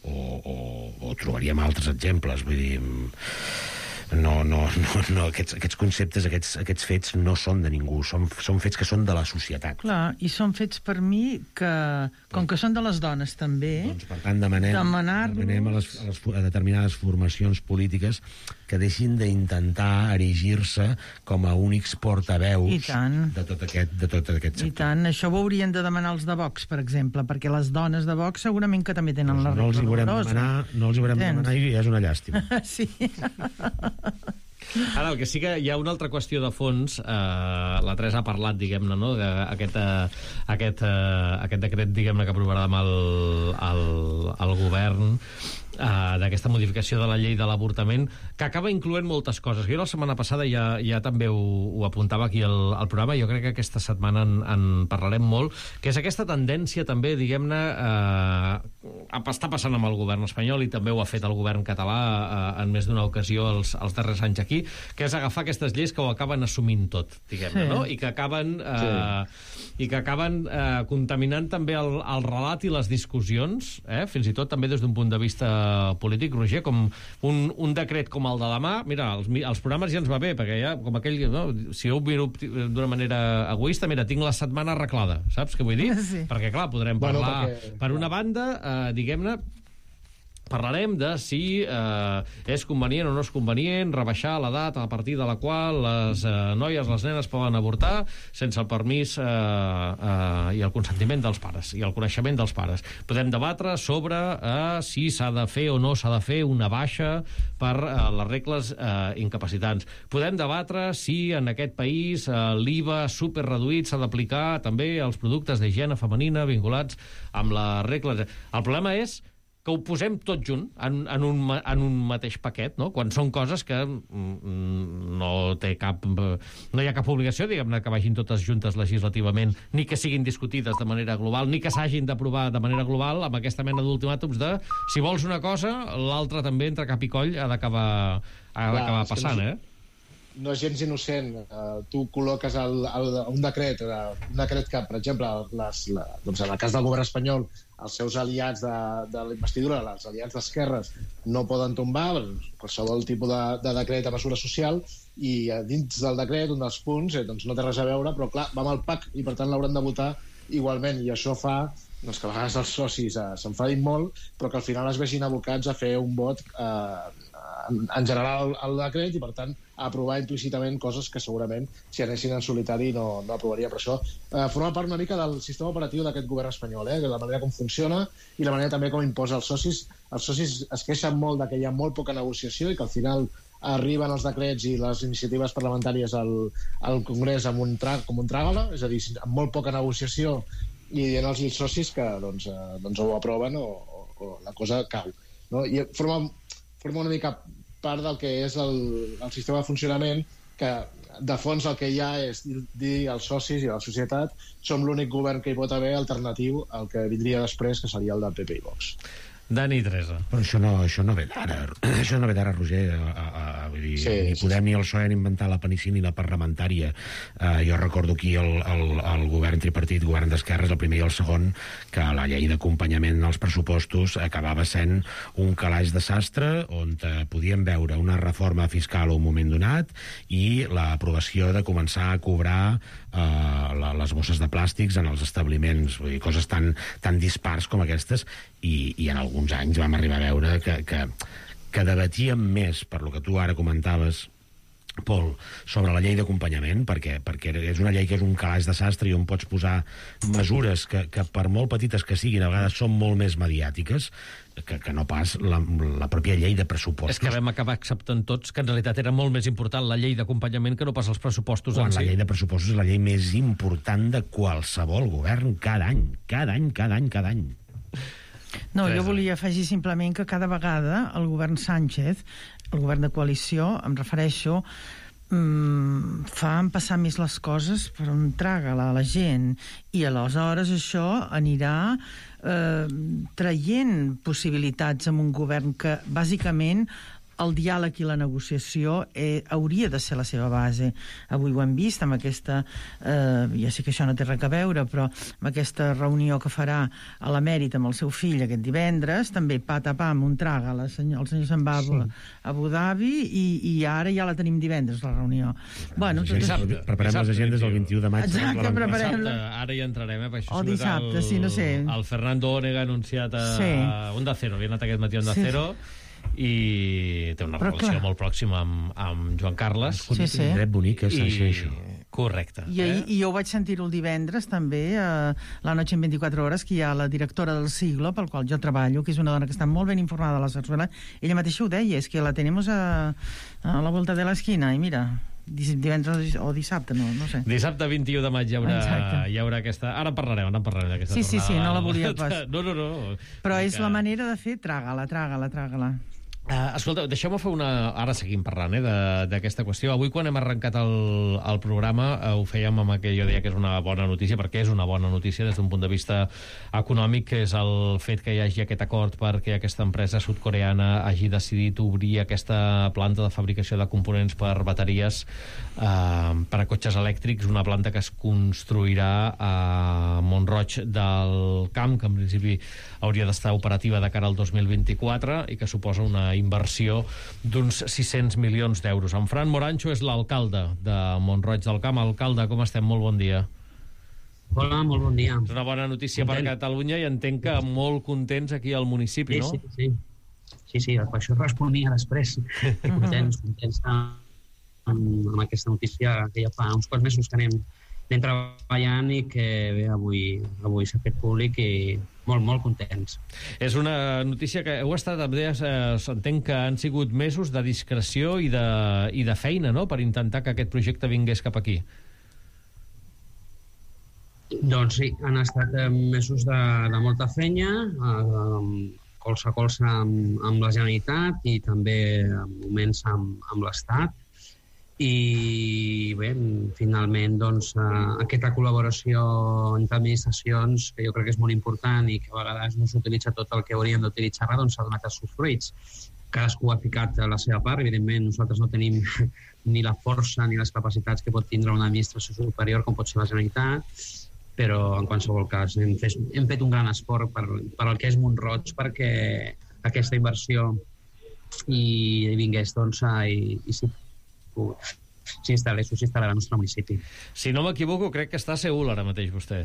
o trobaríem altres exemples. Vull dir, no, aquests conceptes, aquests fets no són de ningú, són fets que són de la societat. Clar, i són fets per mi que, com que són de les dones també, doncs per tant demanem a determinades formacions polítiques que deixin d'intentar erigir-se com a únics portaveus de tot aquest sector. I tant, això ho haurien de demanar els de Vox, per exemple, perquè les dones de Vox segurament que també tenen la regla dolorosa. No els hi haurem demanar i és una llàstima. Sí. Ara, el que sí que hi ha una altra qüestió de fons, la Teresa ha parlat, diguem-ne, no?, d'aquest decret, diguem-ne, que aprovarà demà el govern, d'aquesta modificació de la llei de l'avortament, que acaba incloent moltes coses. Jo la setmana passada ja també ho apuntava aquí al programa, jo crec que aquesta setmana en parlarem molt, que és aquesta tendència també, diguem-ne, està passant amb el govern espanyol, i també ho ha fet el govern català en més d'una ocasió els darrers anys aquí, que és agafar aquestes lleis que ho acaben assumint tot, diguem-ne, no? I que acaben contaminant també el relat i les discussions, fins i tot també des d'un punt de vista polític, Roger, com un decret com el de demà. Mira, els programes ja ens va bé, perquè ja, com aquell, no? Si ho miro d'una manera egoista, mira, tinc la setmana arreglada, saps què vull dir? Sí. Perquè, clar, podrem parlar, per una banda, diguem-ne, parlarem de si és convenient o no és convenient rebaixar l'edat a partir de la qual les noies, les nenes poden avortar sense el permís i el consentiment dels pares i el coneixement dels pares. Podem debatre sobre si s'ha de fer o no s'ha de fer una baixa per les regles incapacitants. Podem debatre si en aquest país l'IVA superreduït s'ha d'aplicar també als productes d'higiene femenina vinculats amb les regles. El problema és que ho posem tot junt en un mateix paquet, no? Quan són coses que no hi ha cap obligació, diguem-ne, que vagin totes juntes legislativament, ni que siguin discutides de manera global, ni que s'hagin d'aprovar de manera global amb aquesta mena d'ultimàtums de si vols una cosa, l'altra també entre cap i coll ha d'acabar passant, No és gens innocent. Tu col·loques un decret que, per exemple, doncs en el cas del govern espanyol, els seus aliats de la investidura, els aliats d'esquerres, no poden tombar qualsevol tipus de decret de mesura social, i dins del decret, un dels punts, doncs no té res a veure, però clar, va amb el PAC i per tant l'hauran de votar igualment, i això fa doncs, que a vegades els socis s'enfadin molt, però que al final es vegin abocats a fer un vot en general al decret i per tant a aprovar implícitament coses que segurament si anessin en solitari no aprovaria. Per això forma part una mica del sistema operatiu d'aquest govern espanyol, la manera com funciona i la manera també com imposa els socis. Els socis es queixen molt que hi ha molt poca negociació i que al final arriben els decrets i les iniciatives parlamentàries al Congrés com un tràgala, és a dir, amb molt poca negociació, i dient als socis que doncs ho aproven o la cosa cau, no? I forma una mica part del que és el sistema de funcionament, que de fons el que hi ha és dir als socis i a la societat som l'únic govern que hi pot haver alternatiu al que vindria després, que seria el del PP i Vox. Dani Teresa. Però això no ve d'ara. Això no ve d'ara, Roger. Vull dir, ni Podem ni el PSOE han inventat la penicil·lina parlamentària. Jo recordo aquí el govern tripartit, govern d'esquerres, el primer i el segon, que la llei d'acompanyament als pressupostos acabava sent un calaix de sastre on podíem veure una reforma fiscal a un moment donat i l'aprovació de començar a cobrar les bosses de plàstics en els establiments. Vull dir, coses tan dispars com aquestes, i en alguns anys vam arribar a veure que debatíem més, per lo que tu ara comentaves, Pol, sobre la llei d'acompanyament, perquè és una llei que és un calaix de sastre i on pots posar mesures que per molt petites que siguin, a vegades són molt més mediàtiques que no pas la pròpia llei de pressupostos. És que vam acabar acceptant tots que en realitat era molt més important la llei d'acompanyament que no pas els pressupostos quan en si. La llei de pressupostos és la llei més important de qualsevol govern cada any. No, jo volia afegir simplement que cada vegada el govern Sánchez, el govern de coalició, em refereixo, fan passar més les coses per on traga la gent, i aleshores això anirà traient possibilitats amb un govern que bàsicament el diàleg i la negociació hauria de ser la seva base. Avui ho hem vist amb aquesta, ja sé que això no té res a veure, però amb aquesta reunió que farà a l'Emèrit amb el seu fill aquest divendres, també patapam, un traga, el senyor se'n va a Abu Dhabi i ara ja la tenim divendres, la reunió. Bueno, preparem les agendes el 21 de maig. Exacte, preparem-la. Ara hi entrarem, o dissabte, sí, no sé. El Fernando Onega ha anunciat a Onda Cero, li ha anat aquest matí a Onda Cero, i té una relació molt pròxima amb Joan Carles. Sí. Dret bonic, és això. Correcte. I jo vaig sentir-ho el divendres també a La Noche en 24 Hores, que hi ha la directora del Siglo, pel qual jo treballo, que és una dona que està molt ben informada de la sarsuela. Ella mateixa ho deia, és que la tenemos a la vuelta de l'esquina, i mira, divendres o dissabte, no sé. Dissabte 21 de maig hi haurà aquesta... Ara en parlarem d'aquesta tornada. Sí, no la volia pas. No. Però és la manera de fer trágala. Escolta, deixeu-me fer ara seguim parlant d'aquesta qüestió. Avui, quan hem arrencat el programa, ho fèiem amb el que jo deia que és una bona notícia, perquè és una bona notícia des d'un punt de vista econòmic, que és el fet que hi hagi aquest acord perquè aquesta empresa sud-coreana hagi decidit obrir aquesta planta de fabricació de components per bateries per a cotxes elèctrics, una planta que es construirà a Mont-roig del Camp, que en principi hauria d'estar operativa de cara al 2024 i que suposa una inversió d'uns 600 milions d'euros. En Fran Morancho és l'alcalde de Mont-roig del Camp. Alcalde, com estem? Molt bon dia. Hola, molt bon dia. És una bona notícia per Catalunya i entenc que molt contents aquí al municipi, no? Sí. sí, per això responia després. Contents amb aquesta notícia que ja fa uns quants mesos que anem treballant i que bé, avui s'ha fet públic i molt contents. És una notícia que heu estat, entenc que han sigut mesos de discreció i de feina, no?, per intentar que aquest projecte vingués cap aquí. Doncs sí, han estat mesos de molta feina, colze a colze amb la Generalitat i també en moments amb l'Estat. I bé, finalment doncs, aquesta col·laboració entre administracions, que jo crec que és molt important i que a vegades no s'utilitza tot el que hauríem d'utilitzar, doncs s'ha donat els seus fruits. Cadascú ha ficat la seva part, evidentment nosaltres no tenim ni la força ni les capacitats que pot tindre una administració superior com pot ser la Generalitat, però en qualsevol cas hem fet un gran esforç per el que és Mont-roig perquè aquesta inversió hi vingués doncs, i s'instal·larà al nostre municipi. Si no m'equivoco, crec que està a Seül ara mateix vostè.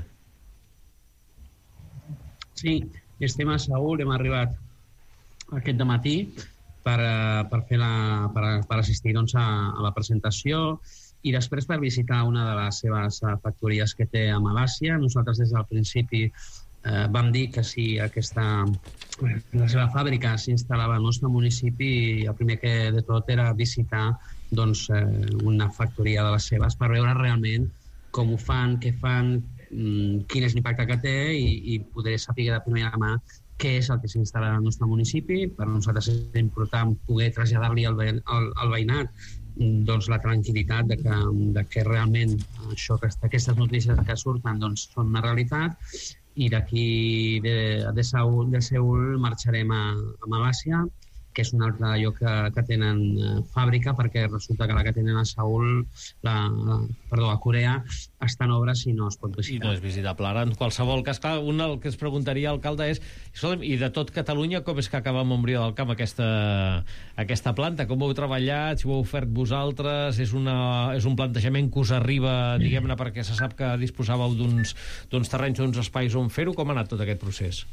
Sí, estem a Seül, hem arribat aquest dematí per assistir doncs, a la presentació i després per visitar una de les seves factories que té a Malàisia. Nosaltres des del principi vam dir que si la seva fàbrica s'instal·lava al nostre municipi, el primer que de tot era visitar doncs, una factoria de les seves per veure realment com ho fan, què fan, quin és l'impacte que té i poder saber de primera mà què és el que s'instal·la al nostre municipi. Per nosaltres és important poder traslladar-li al veïnat doncs, la tranquil·litat de que realment aquestes notícies que surten doncs, són una realitat i d'aquí de Seül marxarem a Malàisia, que és un altre lloc que tenen fàbrica, perquè resulta que la que tenen a Seül, a Corea, està en obres i no es pot visitar. I no és visitable. Ara, en qualsevol cas, clar, el que es preguntaria, alcalde, és i de tot Catalunya, com és que acaba a Montbrió del Camp aquesta planta? Com ho heu treballat? Si ho heu ofert vosaltres? És un plantejament que us arriba, diguem-ne, perquè se sap que disposàveu d'uns terrenys, d'uns espais on fer-ho? Com ha anat tot aquest procés?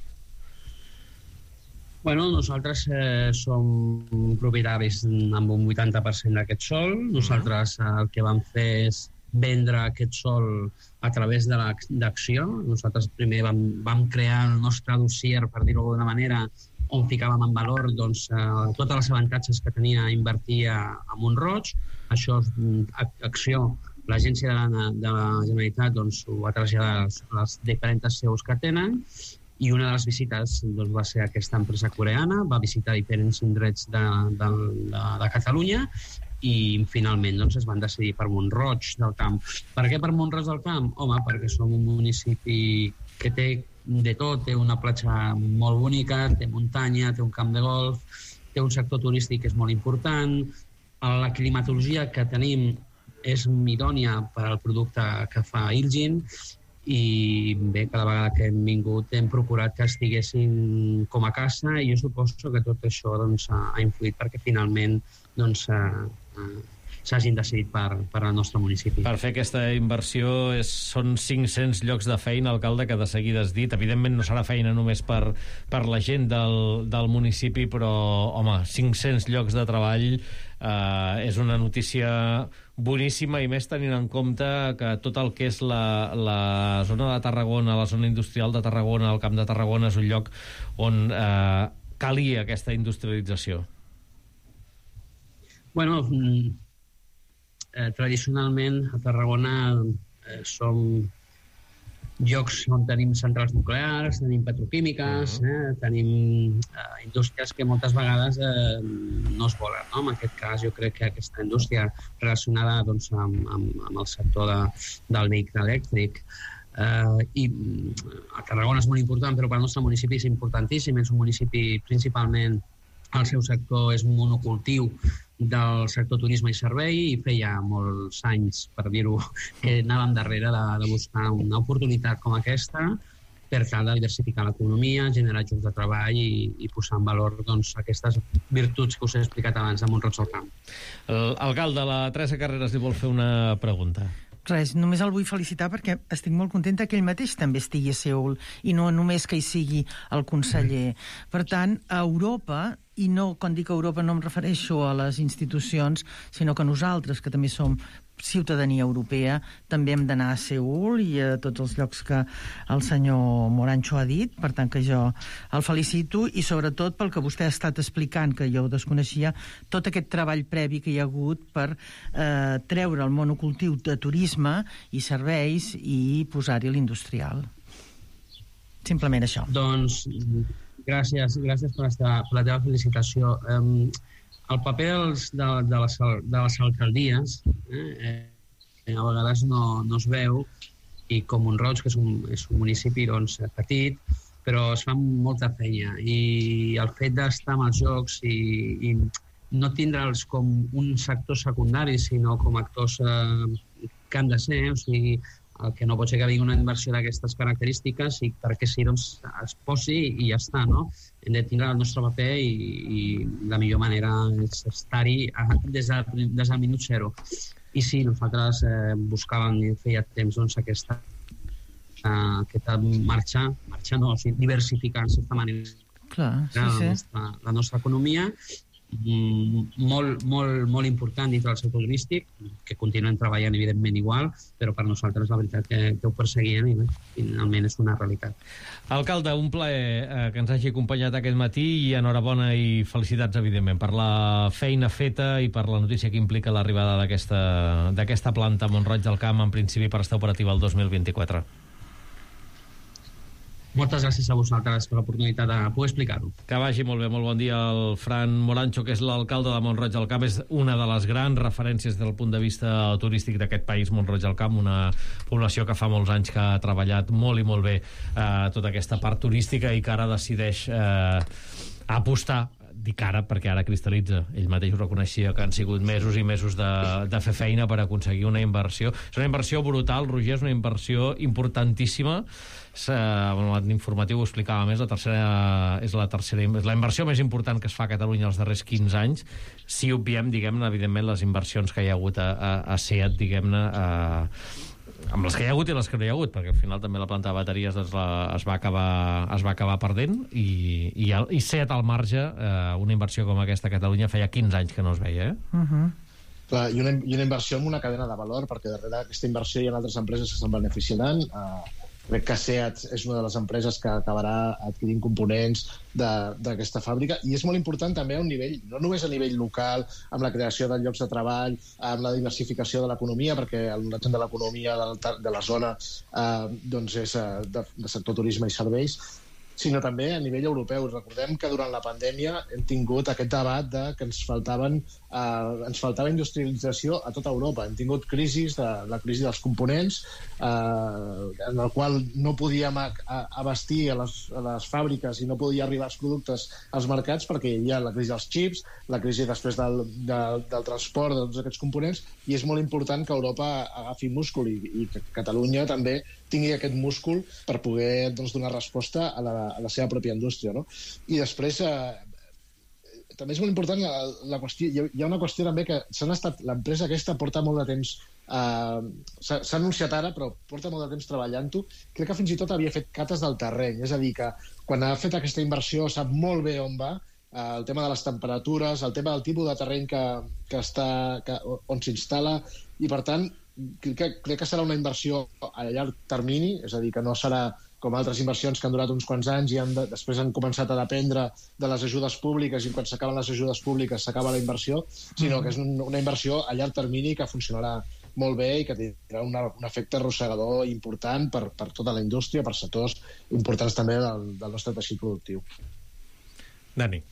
Bueno, nosaltres som propietaris amb un 80% d'aquest sòl. Nosaltres el que vam fer és vendre aquest sòl a través d'acció. Nosaltres primer vam crear el nostre dossier, per dir-ho d'alguna manera, on ficàvem en valor doncs, tots els avantatges que tenia invertir a Mont-roig. Això acció, l'agència de la Generalitat doncs, ho va traslladar a les diferents seus que tenen. I una de les visites doncs, va ser aquesta empresa coreana, va visitar diferents indrets de Catalunya i finalment doncs, es van decidir per Mont-roig del Camp. Per què per Mont-roig del Camp? Home, perquè som un municipi que té de tot, té una platja molt bonica, té muntanya, té un camp de golf, té un sector turístic que és molt important, la climatologia que tenim és idònia per al producte que fa Ilgin, i bé, cada vegada que hem vingut hem procurat que estiguessin com a casa i jo suposo que tot això doncs, ha influït perquè finalment doncs, s'hagin decidit per al nostre municipi. Per fer aquesta inversió són 500 llocs de feina, alcalde, que de seguida has dit. Evidentment no serà feina només per la gent del municipi, però, home, 500 llocs de treball és una notícia boníssima, i més tenint en compte que tot el que és la zona de Tarragona, la zona industrial de Tarragona, el Camp de Tarragona, és un lloc on calia aquesta industrialització. Bueno, tradicionalment a Tarragona som llocs on tenim centrals nuclears, tenim petroquímiques, tenim indústries que moltes vegades no es volen. No? En aquest cas, jo crec que aquesta indústria relacionada doncs, amb el sector del vehicle elèctric i a Tarragona és molt important, però per al nostre municipi és importantíssim. És un municipi principalment, el seu sector és monocultiu del sector turisme i servei, i feia molts anys, per dir-ho, que anàvem darrere de buscar una oportunitat com aquesta per tal de diversificar l'economia, generar llocs de treball i posar en valor doncs, aquestes virtuts que us he explicat abans de Mont-roig del Camp. Alcalde, la Teresa Carreras li vol fer una pregunta. Res, només el vull felicitar perquè estic molt contenta que ell mateix també estigui a Seül i no només que hi sigui el conseller. Per tant, a Europa I no, quan dic Europa, no em refereixo a les institucions, sinó que nosaltres, que també som ciutadania europea, també hem d'anar a Seül i a tots els llocs que el senyor Morancho ha dit. Per tant, que jo el felicito, i sobretot pel que vostè ha estat explicant, que jo ho desconeixia, tot aquest treball previ que hi ha hagut per treure el monocultiu de turisme i serveis i posar-hi l'industrial. Simplement això. Doncs gràcies per la teva felicitació. El paper de les alcaldies a vegades no es veu, i com Mont-roig, que és un municipi petit, però es fa molta feina, i el fet d'estar en els jocs i no tindre'ls com un sector secundari, sinó com actors que han de ser, o sigui, el que no pot ser que vingui una inversió d'aquestes característiques i perquè sí, doncs, es posi i ja està, no? Hem de tindre el nostre paper i la millor manera és estar-hi des del minut zero. I sí, nosaltres buscàvem feia temps aquesta marxa no, o sigui, diversificar en certa manera la nostra economia, molt important dintre del sector turístic, que continuen treballant evidentment igual, però per nosaltres la veritat que ho perseguien i finalment és una realitat. Alcalde, un plaer que ens hagi acompanyat aquest matí, i enhorabona i felicitats evidentment per la feina feta i per la notícia que implica l'arribada d'aquesta planta a Mont-roig del Camp, en principi per estar operativa el 2024. Moltes gràcies a vosaltres per l'oportunitat de poder explicar-ho. Que vagi molt bé, molt bon dia. El Fran Morancho, que és l'alcalde de Mont-roig del Camp, és una de les grans referències des del punt de vista turístic d'aquest país, Mont-roig del Camp, una població que fa molts anys que ha treballat molt i molt bé tota aquesta part turística i que ara decideix apostar, dic ara perquè ara cristal·litza, ell mateix ho reconeixia, que han sigut mesos i mesos de fer feina per aconseguir una inversió. És una inversió brutal, Roger, és una inversió importantíssima. L'informatiu ho explicava més, és la inversió més important que es fa a Catalunya els darrers 15 anys, si obviem, diguem-ne, evidentment, les inversions que hi ha hagut a SEAT, diguem-ne, amb les que hi ha hagut i les que no hi ha hagut, perquè al final també la planta de bateries es va acabar perdent, i SEAT al marge, una inversió com aquesta a Catalunya feia 15 anys que no es veia, Clar, i una inversió en una cadena de valor, perquè darrere d'aquesta inversió hi ha altres empreses que se'n beneficiaran. Crec que SEAT és una de les empreses que acabarà adquirint components d'aquesta fàbrica, i és molt important també a un nivell, no només a nivell local, amb la creació de llocs de treball, amb la diversificació de l'economia, perquè el 90% de l'economia de la zona doncs és de sector turisme i serveis, sinó també a nivell europeu. Recordem que durant la pandèmia hem tingut aquest debat que ens faltava industrialització a tota Europa. Hem tingut la crisi dels components, en el qual no podíem abastir a les fàbriques i no podia arribar els productes als mercats perquè hi havia la crisi dels xips, la crisi després del transport de tots aquests components, i és molt important que Europa agafi múscul i que Catalunya també tingui aquest múscul per poder donar resposta a la seva pròpia indústria, no? I després també és molt important la qüestió, hi ha una qüestió també que l'empresa aquesta porta molt de temps, s'ha anunciat ara, però porta molt de temps treballant-ho. Crec que fins i tot havia fet cates del terreny, és a dir, que quan ha fet aquesta inversió sap molt bé on va, el tema de les temperatures, el tema del tipus de terreny on s'instal·la, i per tant crec que serà una inversió a llarg termini, és a dir, que no serà com altres inversions que han durat uns quants anys i després han començat a dependre de les ajudes públiques, i quan s'acaben les ajudes públiques s'acaba la inversió, sinó que és una inversió a llarg termini que funcionarà molt bé i que tindrà un efecte arrossegador important per tota la indústria, per sectors importants també del nostre teixit productiu. Dani.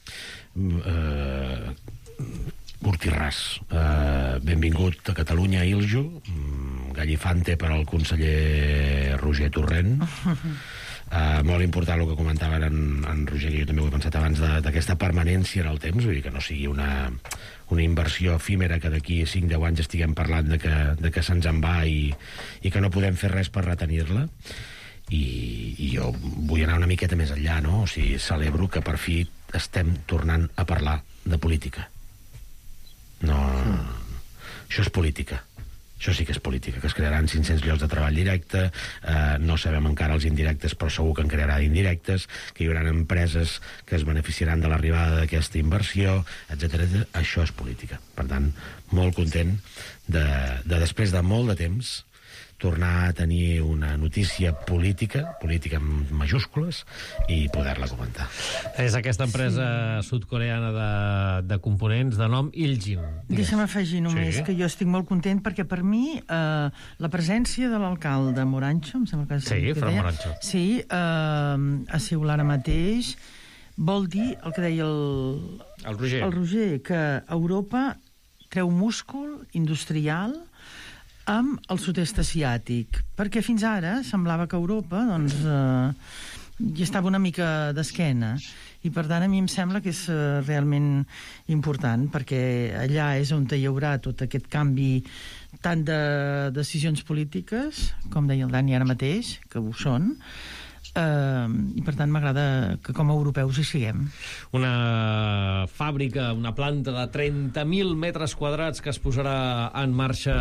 Urtirràs, benvingut a Catalunya, Iljo, gallifante per al conseller Roger Torrent. Molt important el que comentaven en Roger, que jo també ho he pensat abans, d'aquesta permanència en el temps, vull dir que no sigui una inversió efímera que d'aquí 5-10 anys estiguem parlant de que se'ns en va i que no podem fer res per retenir-la. I jo vull anar una miqueta més enllà, no? O sigui, celebro que per fi estem tornant a parlar de política. No, això és política. Això sí que és política, que es crearan 500 llocs de treball directe, no sabem encara els indirectes, però segur que en crearà d'indirectes, que hi haurà empreses que es beneficiaran de l'arribada d'aquesta inversió, etc. Això és política. Per tant, molt content de després de molt de temps, tornar a tenir una notícia política amb majúscules, i poder-la comentar. És aquesta empresa sud-coreana de components de nom Iljin. Deixa'm afegir només que jo estic molt content perquè per mi la presència de l'alcalde Morancho, em sembla que sí, Fran Morancho. Sí, a Seul ara mateix, vol dir el que deia el Roger, que Europa treu múscul industrial amb el sud-est asiàtic, perquè fins ara semblava que Europa hi estava una mica d'esquena, i per tant a mi em sembla que és realment important, perquè allà és on hi haurà tot aquest canvi tant de decisions polítiques, com deia el Dani ara mateix, que ho són, i per tant m'agrada que com a europeus hi siguem. Una fàbrica, una planta de 30.000 metres quadrats que es posarà en marxa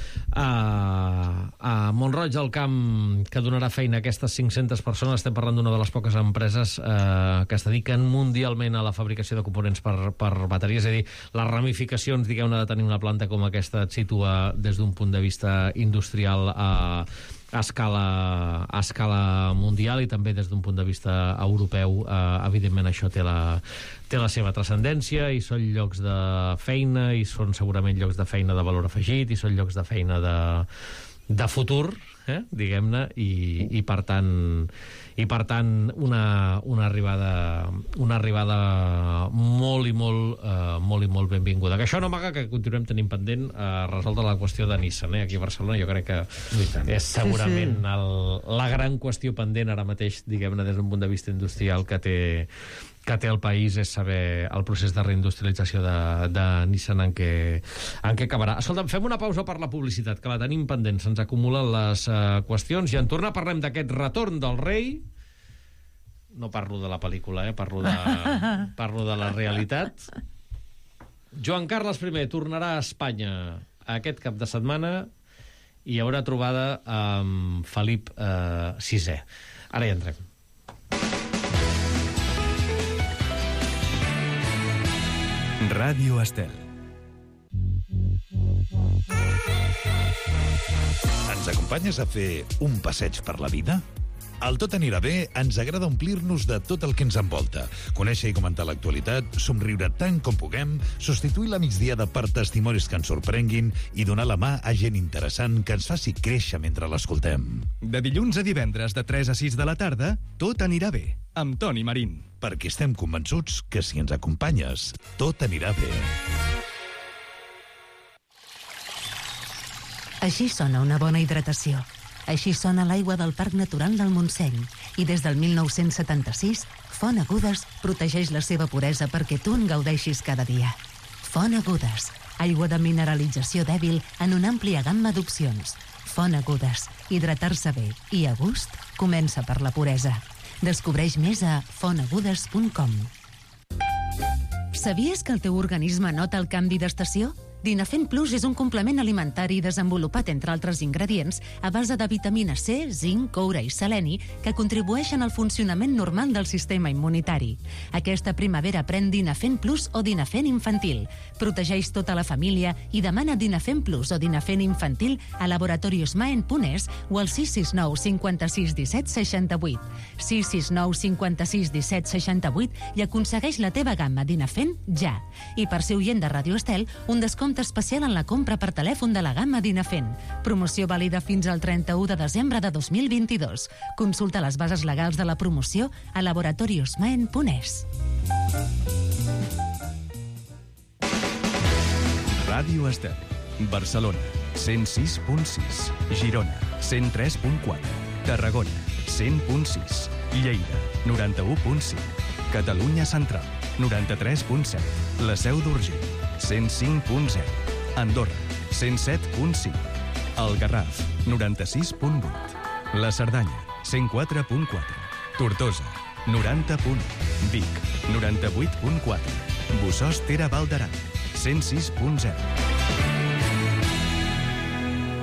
a Mont-roig del Camp, que donarà feina a aquestes 500 persones. Estem parlant d'una de les poques empreses que es dediquen mundialment a la fabricació de components per bateries, és a dir, les ramificacions, diguem-ne, de tenir una planta com aquesta et situa des d'un punt de vista industrial a escala mundial, i també des d'un punt de vista europeu. Evidentment això té la seva transcendència, i són llocs de feina, i són segurament llocs de feina de valor afegit, i són llocs de feina de futur, diguem-ne, i per tant una arribada molt i molt benvinguda. Que això no amaga que continuem tenint pendent resoldre la qüestió de Nissan, aquí a Barcelona. Jo crec que és segurament la gran qüestió pendent ara mateix, diguem-ne, des d'un punt de vista industrial que té el país, és saber el procés de reindustrialització de Nissan en què acabarà. Escolta'm, fem una pausa per la publicitat, que la tenim pendent, se'ns acumulen les qüestions, i en tornar parlem d'aquest retorn del rei. No parlo de la pel·lícula, parlo de la realitat. Joan Carles I tornarà a Espanya aquest cap de setmana, i hi haurà trobada amb Felip VI. Ara hi entrem. Ràdio Estel. Ens acompanyes a fer un passeig per la vida? Al Tot anirà bé ens agrada omplir-nos de tot el que ens envolta, conèixer i comentar l'actualitat, somriure tant com puguem, substituir la migdiada per testimonis que ens sorprenguin i donar la mà a gent interessant que ens faci créixer mentre l'escoltem. De dilluns a divendres de 3 a 6 de la tarda, Tot anirà bé, amb Toni Marín. Perquè estem convençuts que si ens acompanyes, tot anirà bé. Així sona una bona hidratació. Així sona l'aigua del Parc Natural del Montseny. I des del 1976, Font Agudes protegeix la seva puresa perquè tu en gaudeixis cada dia. Font Agudes, aigua de mineralització dèbil en una àmplia gamma d'opcions. Font Agudes, hidratar-se bé i a gust comença per la puresa. Descobreix més a fontagudes.com. Sabies que el teu organisme nota el canvi d'estació? Dinafem Plus és un complement alimentari desenvolupat, entre altres ingredients, a base de vitamina C, zinc, coure i seleni, que contribueixen al funcionament normal del sistema immunitari. Aquesta primavera pren Dinafem Plus o Dinafem Infantil. Protegeix tota la família i demana Dinafem Plus o Dinafem Infantil a laboratoriosmaen.es o al 669 56 17 68. 669 56 17 68 i aconsegueix la teva gamma Dinafem ja. I per ser oient de Ràdio Estel, un descompte especial en la compra per telèfon de la gamma Dinafem. Promoció vàlida fins al 31 de desembre de 2022. Consulta les bases legals de la promoció a laboratoriosmaen.es. Ràdio Estel. Barcelona, 106.6. Girona, 103.4. Tarragona, 100.6. Lleida, 91.5. Catalunya Central, 93.7. La Seu d'Urgell, 105.0. Andorra, 107.5. El Garraf, 96.8. La Cerdanya, 104.4. Tortosa, 90.1. Vic, 98.4. Bossòst Val d'Aran, 106.0.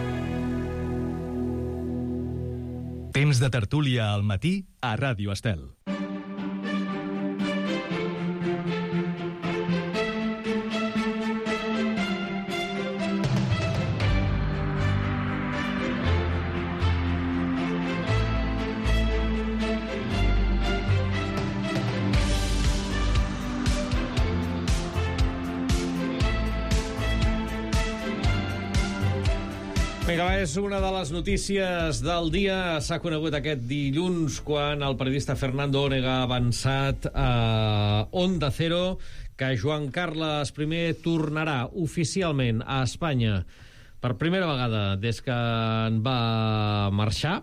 Temps de tertúlia al matí a Ràdio Estel. Vinga, és una de les notícies del dia. S'ha conegut aquest dilluns quan el periodista Fernando Onega ha avançat a Onda Cero que Joan Carles I tornarà oficialment a Espanya per primera vegada des que en va marxar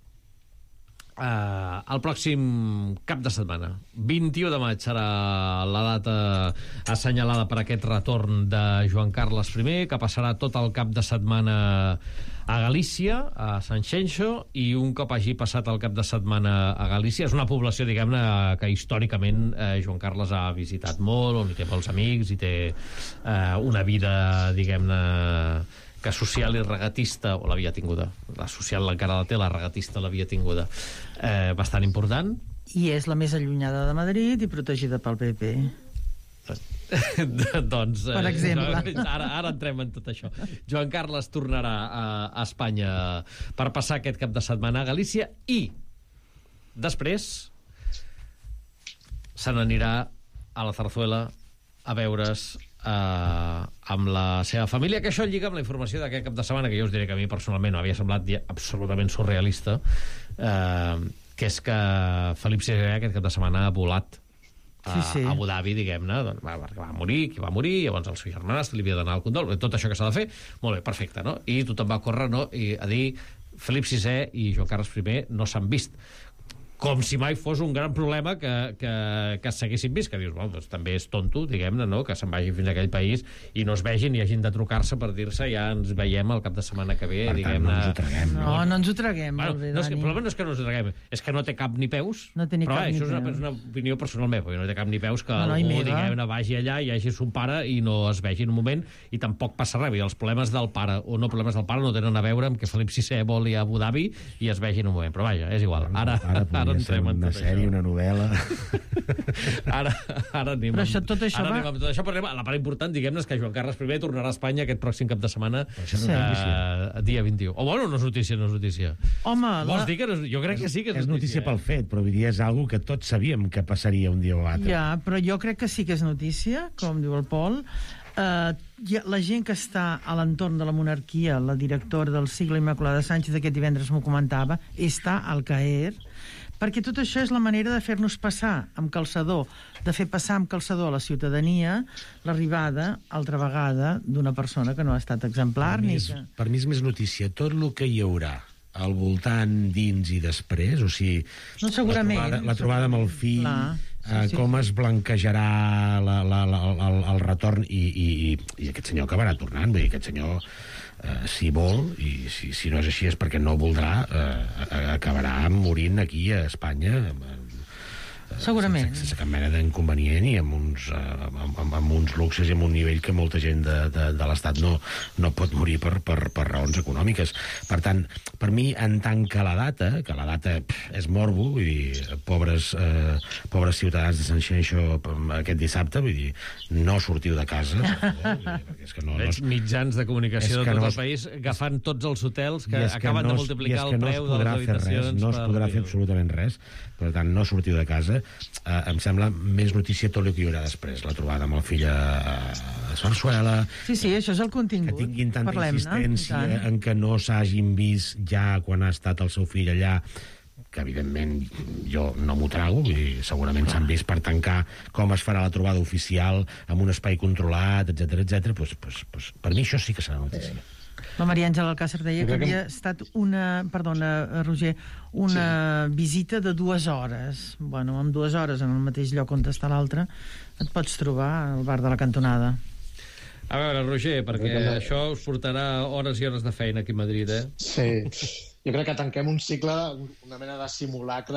el pròxim cap de setmana. 21 de maig serà la data assenyalada per aquest retorn de Joan Carles I, que passarà tot el cap de setmana a Galícia, a Sanxenxo, i un cop hagi passat el cap de setmana a Galícia, és una població, diguem-ne, que històricament Joan Carles ha visitat molt, on hi té molts amics, i té una vida, diguem-ne, que social i regatista, o l'havia tinguda, la social encara la té, la regatista l'havia tinguda, bastant important. I és la més allunyada de Madrid i protegida pel PP. Doncs, per exemple. Ara entrem en tot això. Joan Carles tornarà a Espanya per passar aquest cap de setmana a Galícia i després se n'anirà a la Zarzuela a veure's amb la seva família, que això lliga amb la informació d'aquest cap de setmana, que jo us diré que a mi personalment m'havia semblat absolutament surrealista, que és que Felip VI aquest cap de setmana ha volat a Abu Dhabi, diguem-ne, doncs, perquè va morir, qui va morir, llavors el seu germanastre li havia d'anar al condol, tot això que s'ha de fer, molt bé, perfecte, no? I tothom va córrer, no?, i a dir Felip VI i Joan Carles I no s'han vist, com si mai fos un gran problema que s'haguessin vist, que dius, bueno, doncs també és tonto, diguem-ne, no?, que se'n vagin fins a aquell país i no es vegin i hagin de trucar-se per dir-se ja ens veiem el cap de setmana que ve, diguem-ne. No ens ho traguem. No ens ho traguem. Bueno, el problema no és que no ens ho traguem, és que no té cap ni peus, no té ni però cap això ni és una opinió personal meva, perquè no té cap ni peus que algú, diguem-ne, vagi allà i hagi son pare i no es vegi en un moment i tampoc passa res, els problemes del pare o no problemes del pare no tenen a veure amb que Felip VI voli a Abu Dhabi i es vegi en un moment, però vaja, és igual. Ara entrem en tot això. Una novel·la. Ara anem però amb tot això, però la part important, diguem-ne, és que Joan Carles I tornarà a Espanya aquest pròxim cap de setmana, dia 21. O bueno, no és notícia. Home, vols dir que no, jo crec que sí que és notícia pel fet, però vull dir, és algo que tots sabíem que passaria un dia o altre. Ja, però jo crec que sí que és notícia, com diu el Pol. La gent que està a l'entorn de la monarquia, la directora del Siglo Immaculada Sánchez aquest divendres m'ho comentava, està al Caire, perquè tot això és la manera de fer-nos passar amb calçador, de fer passar amb calçador a la ciutadania l'arribada, altra vegada, d'una persona que no ha estat exemplar. Per mi és més notícia tot el que hi haurà al voltant, dins i després, o sigui, no, segurament, la trobada amb el fill, com es blanquejarà el retorn, i aquest senyor acabarà tornant, vull dir, aquest senyor si vol, i si no és així és perquè no voldrà, acabarà morint aquí a Espanya segurament sense cap mena d'inconvenient i amb uns luxes i amb un nivell que molta gent de l'Estat no pot morir per raons econòmiques. Per tant, per mi, en tant que la data és morbo, vull dir, pobres ciutadans de Sanxenxo aquest dissabte, vull dir, no sortiu de casa, perquè és que no... Veig mitjans de comunicació de tot el país agafant tots els hotels que acaben de multiplicar el preu de les habitacions. No es podrà fer absolutament res, per tant, no sortiu de casa. Em sembla més notícia tot el que hi haurà després, la trobada amb el fill a Sarsuela. Sí, això és el contingut. Que tinguin tanta insistència en que no s'hagin vist ja quan ha estat el seu fill allà, que evidentment jo no m'ho trago, vull dir, segurament s'han vist per tancar com es farà la trobada oficial amb un espai controlat, etc. Pues, per mi això sí que serà notícia. La Maria Àngela Alcácer deia que havia estat Roger, una visita de 2 hores. Bueno, amb 2 hores en el mateix lloc on està l'altre et pots trobar al bar de la cantonada. A veure, Roger, perquè això us portarà hores i hores de feina aquí a Madrid, eh? Sí. Jo crec que tanquem un cicle, una mena de simulacre de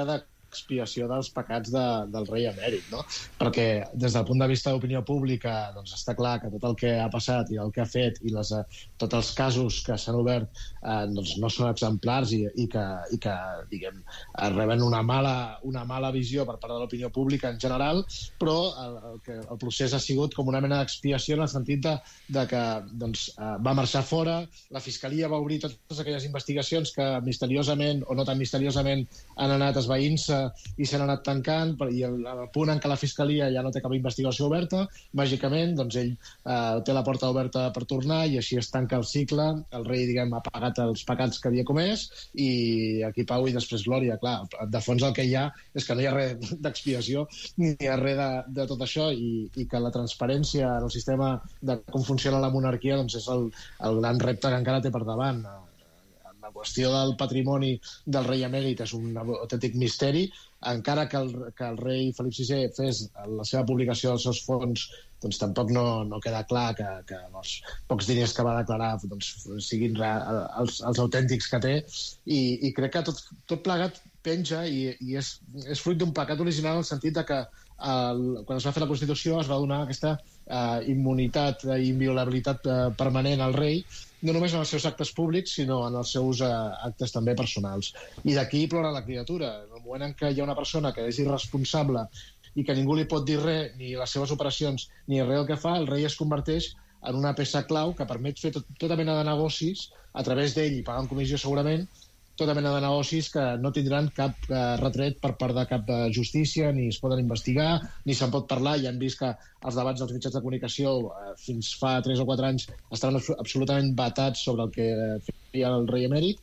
d'expiació dels pecats del rei emèrit, no? Perquè des del punt de vista d'opinió pública doncs està clar que tot el que ha passat i el que ha fet i tots els casos que s'han obert doncs no són exemplars i que diguem, reben una mala visió per part de l'opinió pública en general, però el procés ha sigut com una mena d'expiació en el sentit de que doncs, va marxar fora, la Fiscalia va obrir totes aquelles investigacions que misteriosament o no tan misteriosament han anat esvaint-se i s'han anat tancant, i al punt en què la Fiscalia ja no té cap investigació oberta, màgicament doncs ell té la porta oberta per tornar i així es tanca el cicle, el rei diguem ha pagat els pecats que havia comès i aquí pau i després glòria. Clar, de fons el que hi ha és que no hi ha res d'expiació ni hi ha res de tot això i que la transparència en el sistema de com funciona la monarquia doncs és el gran repte que encara té per davant. La qüestió del patrimoni del rei emèrit és un autèntic misteri, encara que el rei Felip VI fes la seva publicació dels seus fons, doncs tampoc no queda clar que els pocs diners que va declarar doncs, siguin els autèntics que té, i crec que tot plegat penja i és fruit d'un pecat original en el sentit de que quan es va fer la Constitució es va donar aquesta immunitat i inviolabilitat permanent al rei, no només en els seus actes públics, sinó en els seus actes també personals. I d'aquí plora la criatura. En el moment en què hi ha una persona que és irresponsable i que ningú li pot dir res, ni les seves operacions, ni res del que fa, el rei es converteix en una peça clau que permet fer tota mena de negocis a través d'ell i pagant comissió segurament, tota mena de negocis que no tindran cap retret per part de cap justícia, ni es poden investigar, ni se'n pot parlar. Ja hem vist que els debats dels mitjans de comunicació fins fa 3 o 4 anys estaven absolutament batats sobre el que feia el rei emèrit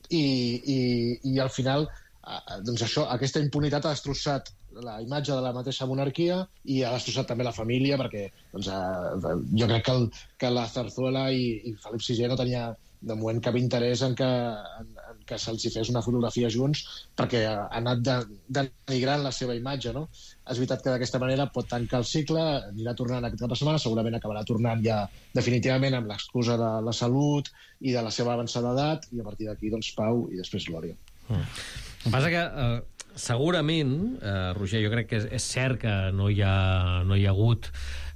i al final doncs això, aquesta impunitat ha destrossat la imatge de la mateixa monarquia i ha destrossat també la família perquè doncs, jo crec que la Zarzuela i Felip VI no tenia de moment cap interès en que se'ls fes una fotografia junts perquè ha anat denigrant la seva imatge, no? És veritat que d'aquesta manera pot tancar el cicle, anirà tornant aquest cap de setmana, segurament acabarà tornant ja definitivament amb l'excusa de la salut i de la seva avançada edat i a partir d'aquí doncs pau i després glòria. El que passa que segurament, Roger, jo crec que és cert que no hi ha hagut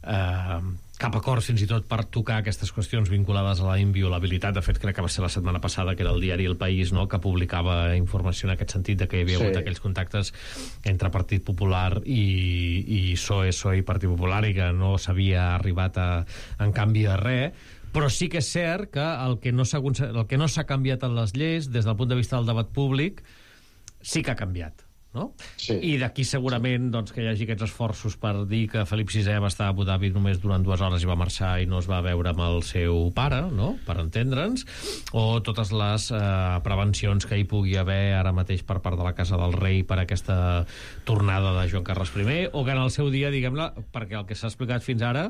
cap acord fins i tot per tocar aquestes qüestions vinculades a la inviolabilitat. De fet, crec que va ser la setmana passada que era el diari El País, no?, que publicava informació en aquest sentit de que hi havia hagut aquells contactes entre Partit Popular i PSOE i Partit Popular i que no s'havia arribat en canvi de res. Però sí que és cert que el que no s'ha canviat en les lleis des del punt de vista del debat públic sí que ha canviat, no? Sí. I d'aquí segurament doncs, que hi hagi aquests esforços per dir que Felip VI va estar a Abu Dhabi només durant 2 hores i va marxar i no es va veure amb el seu pare, no?, per entendre'ns, o totes les prevencions que hi pugui haver ara mateix per part de la Casa del Rei per aquesta tornada de Joan Carles I, o que en el seu dia, diguem-ne, perquè el que s'ha explicat fins ara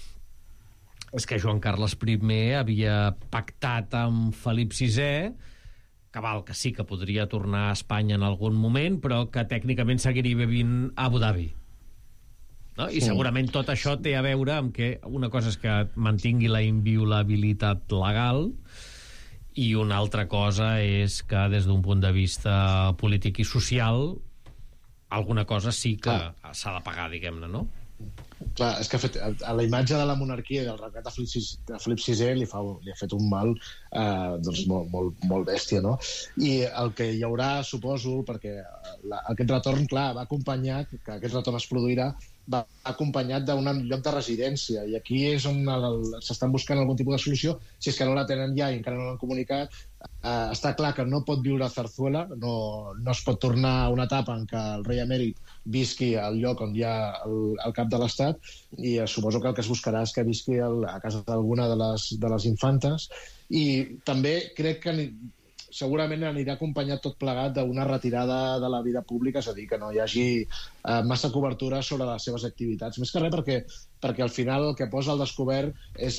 és que Joan Carles I havia pactat amb Felip VI que sí que podria tornar a Espanya en algun moment, però que tècnicament seguiria vivint a Abu Dhabi. No? I segurament tot això té a veure amb que una cosa és que mantingui la inviolabilitat legal i una altra cosa és que des d'un punt de vista polític i social alguna cosa sí que s'ha de pagar, diguem-ne, no? Clar, és que a la imatge de la monarquia i del retrat de Felip VI li ha fet un mal doncs molt bèstia, no? I el que hi haurà, suposo, perquè aquest retorn, clar, va acompanyat, que aquest retorn es produirà, va acompanyat d'un lloc de residència, i aquí és on s'estan buscant algun tipus de solució, si és que no la tenen ja i encara no l'han comunicat. Està clar que no pot viure a Zarzuela, no es pot tornar a una etapa en què el rei emèrit visqui al lloc on hi ha el cap de l'Estat, i suposo que el que es buscarà és que visqui a casa d'alguna de les infantes, i també crec que segurament anirà acompanyat tot plegat d'una retirada de la vida pública, és a dir, que no hi hagi massa cobertura sobre les seves activitats. Més que res perquè al final el que posa al descobert és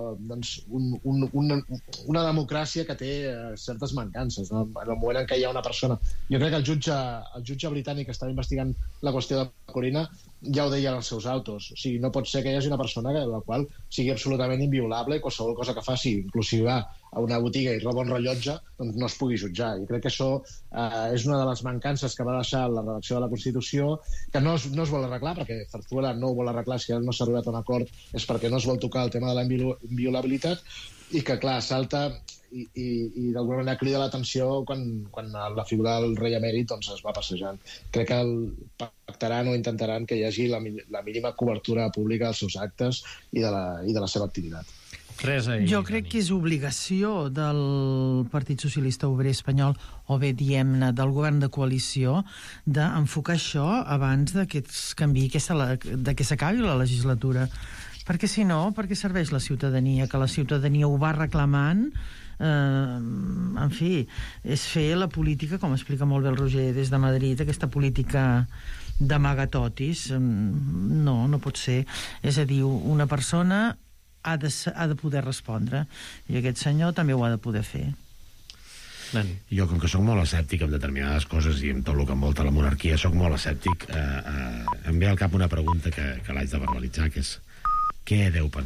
una democràcia que té certes mancances, no? En el moment en què hi ha una persona... Jo crec que el jutge britànic que estava investigant la qüestió de Corina ja ho deien els seus autos. O sigui, no pot ser que hi hagi una persona la qual sigui absolutament inviolable i qualsevol cosa que faci, inclusive va a una botiga i roba un rellotge, doncs no es pugui jutjar. I crec que això és una de les mancances que va deixar la redacció de la Constitució, que no es vol arreglar, perquè Zarzuela no ho vol arreglar. Si no s'ha arribat a un acord és perquè no es vol tocar el tema de la inviolabilitat, i que, clar, salta i d'alguna manera crida l'atenció quan la figura del rei emèrit doncs, es va passejant. Crec que pactaran o intentaran que hi hagi la mínima cobertura pública dels seus actes i de la seva activitat. Jo crec que és obligació del Partit Socialista Obrer Espanyol, o bé, diem-ne, del govern de coalició, d'enfocar això abans que s'acabi la legislatura. Perquè si no, per què serveix la ciutadania? Que la ciutadania ho va reclamant, en fi, és fer la política, com explica molt bé el Roger des de Madrid, aquesta política d'amagatotis. No pot ser. És a dir, una persona ha de poder respondre, i aquest senyor també ho ha de poder fer. Jo, com que sóc molt escèptic en determinades coses i en tot el que envolta la monarquia, sóc molt escèptic, em ve al cap una pregunta que l'haig de verbalitzar, que és: què deu pensar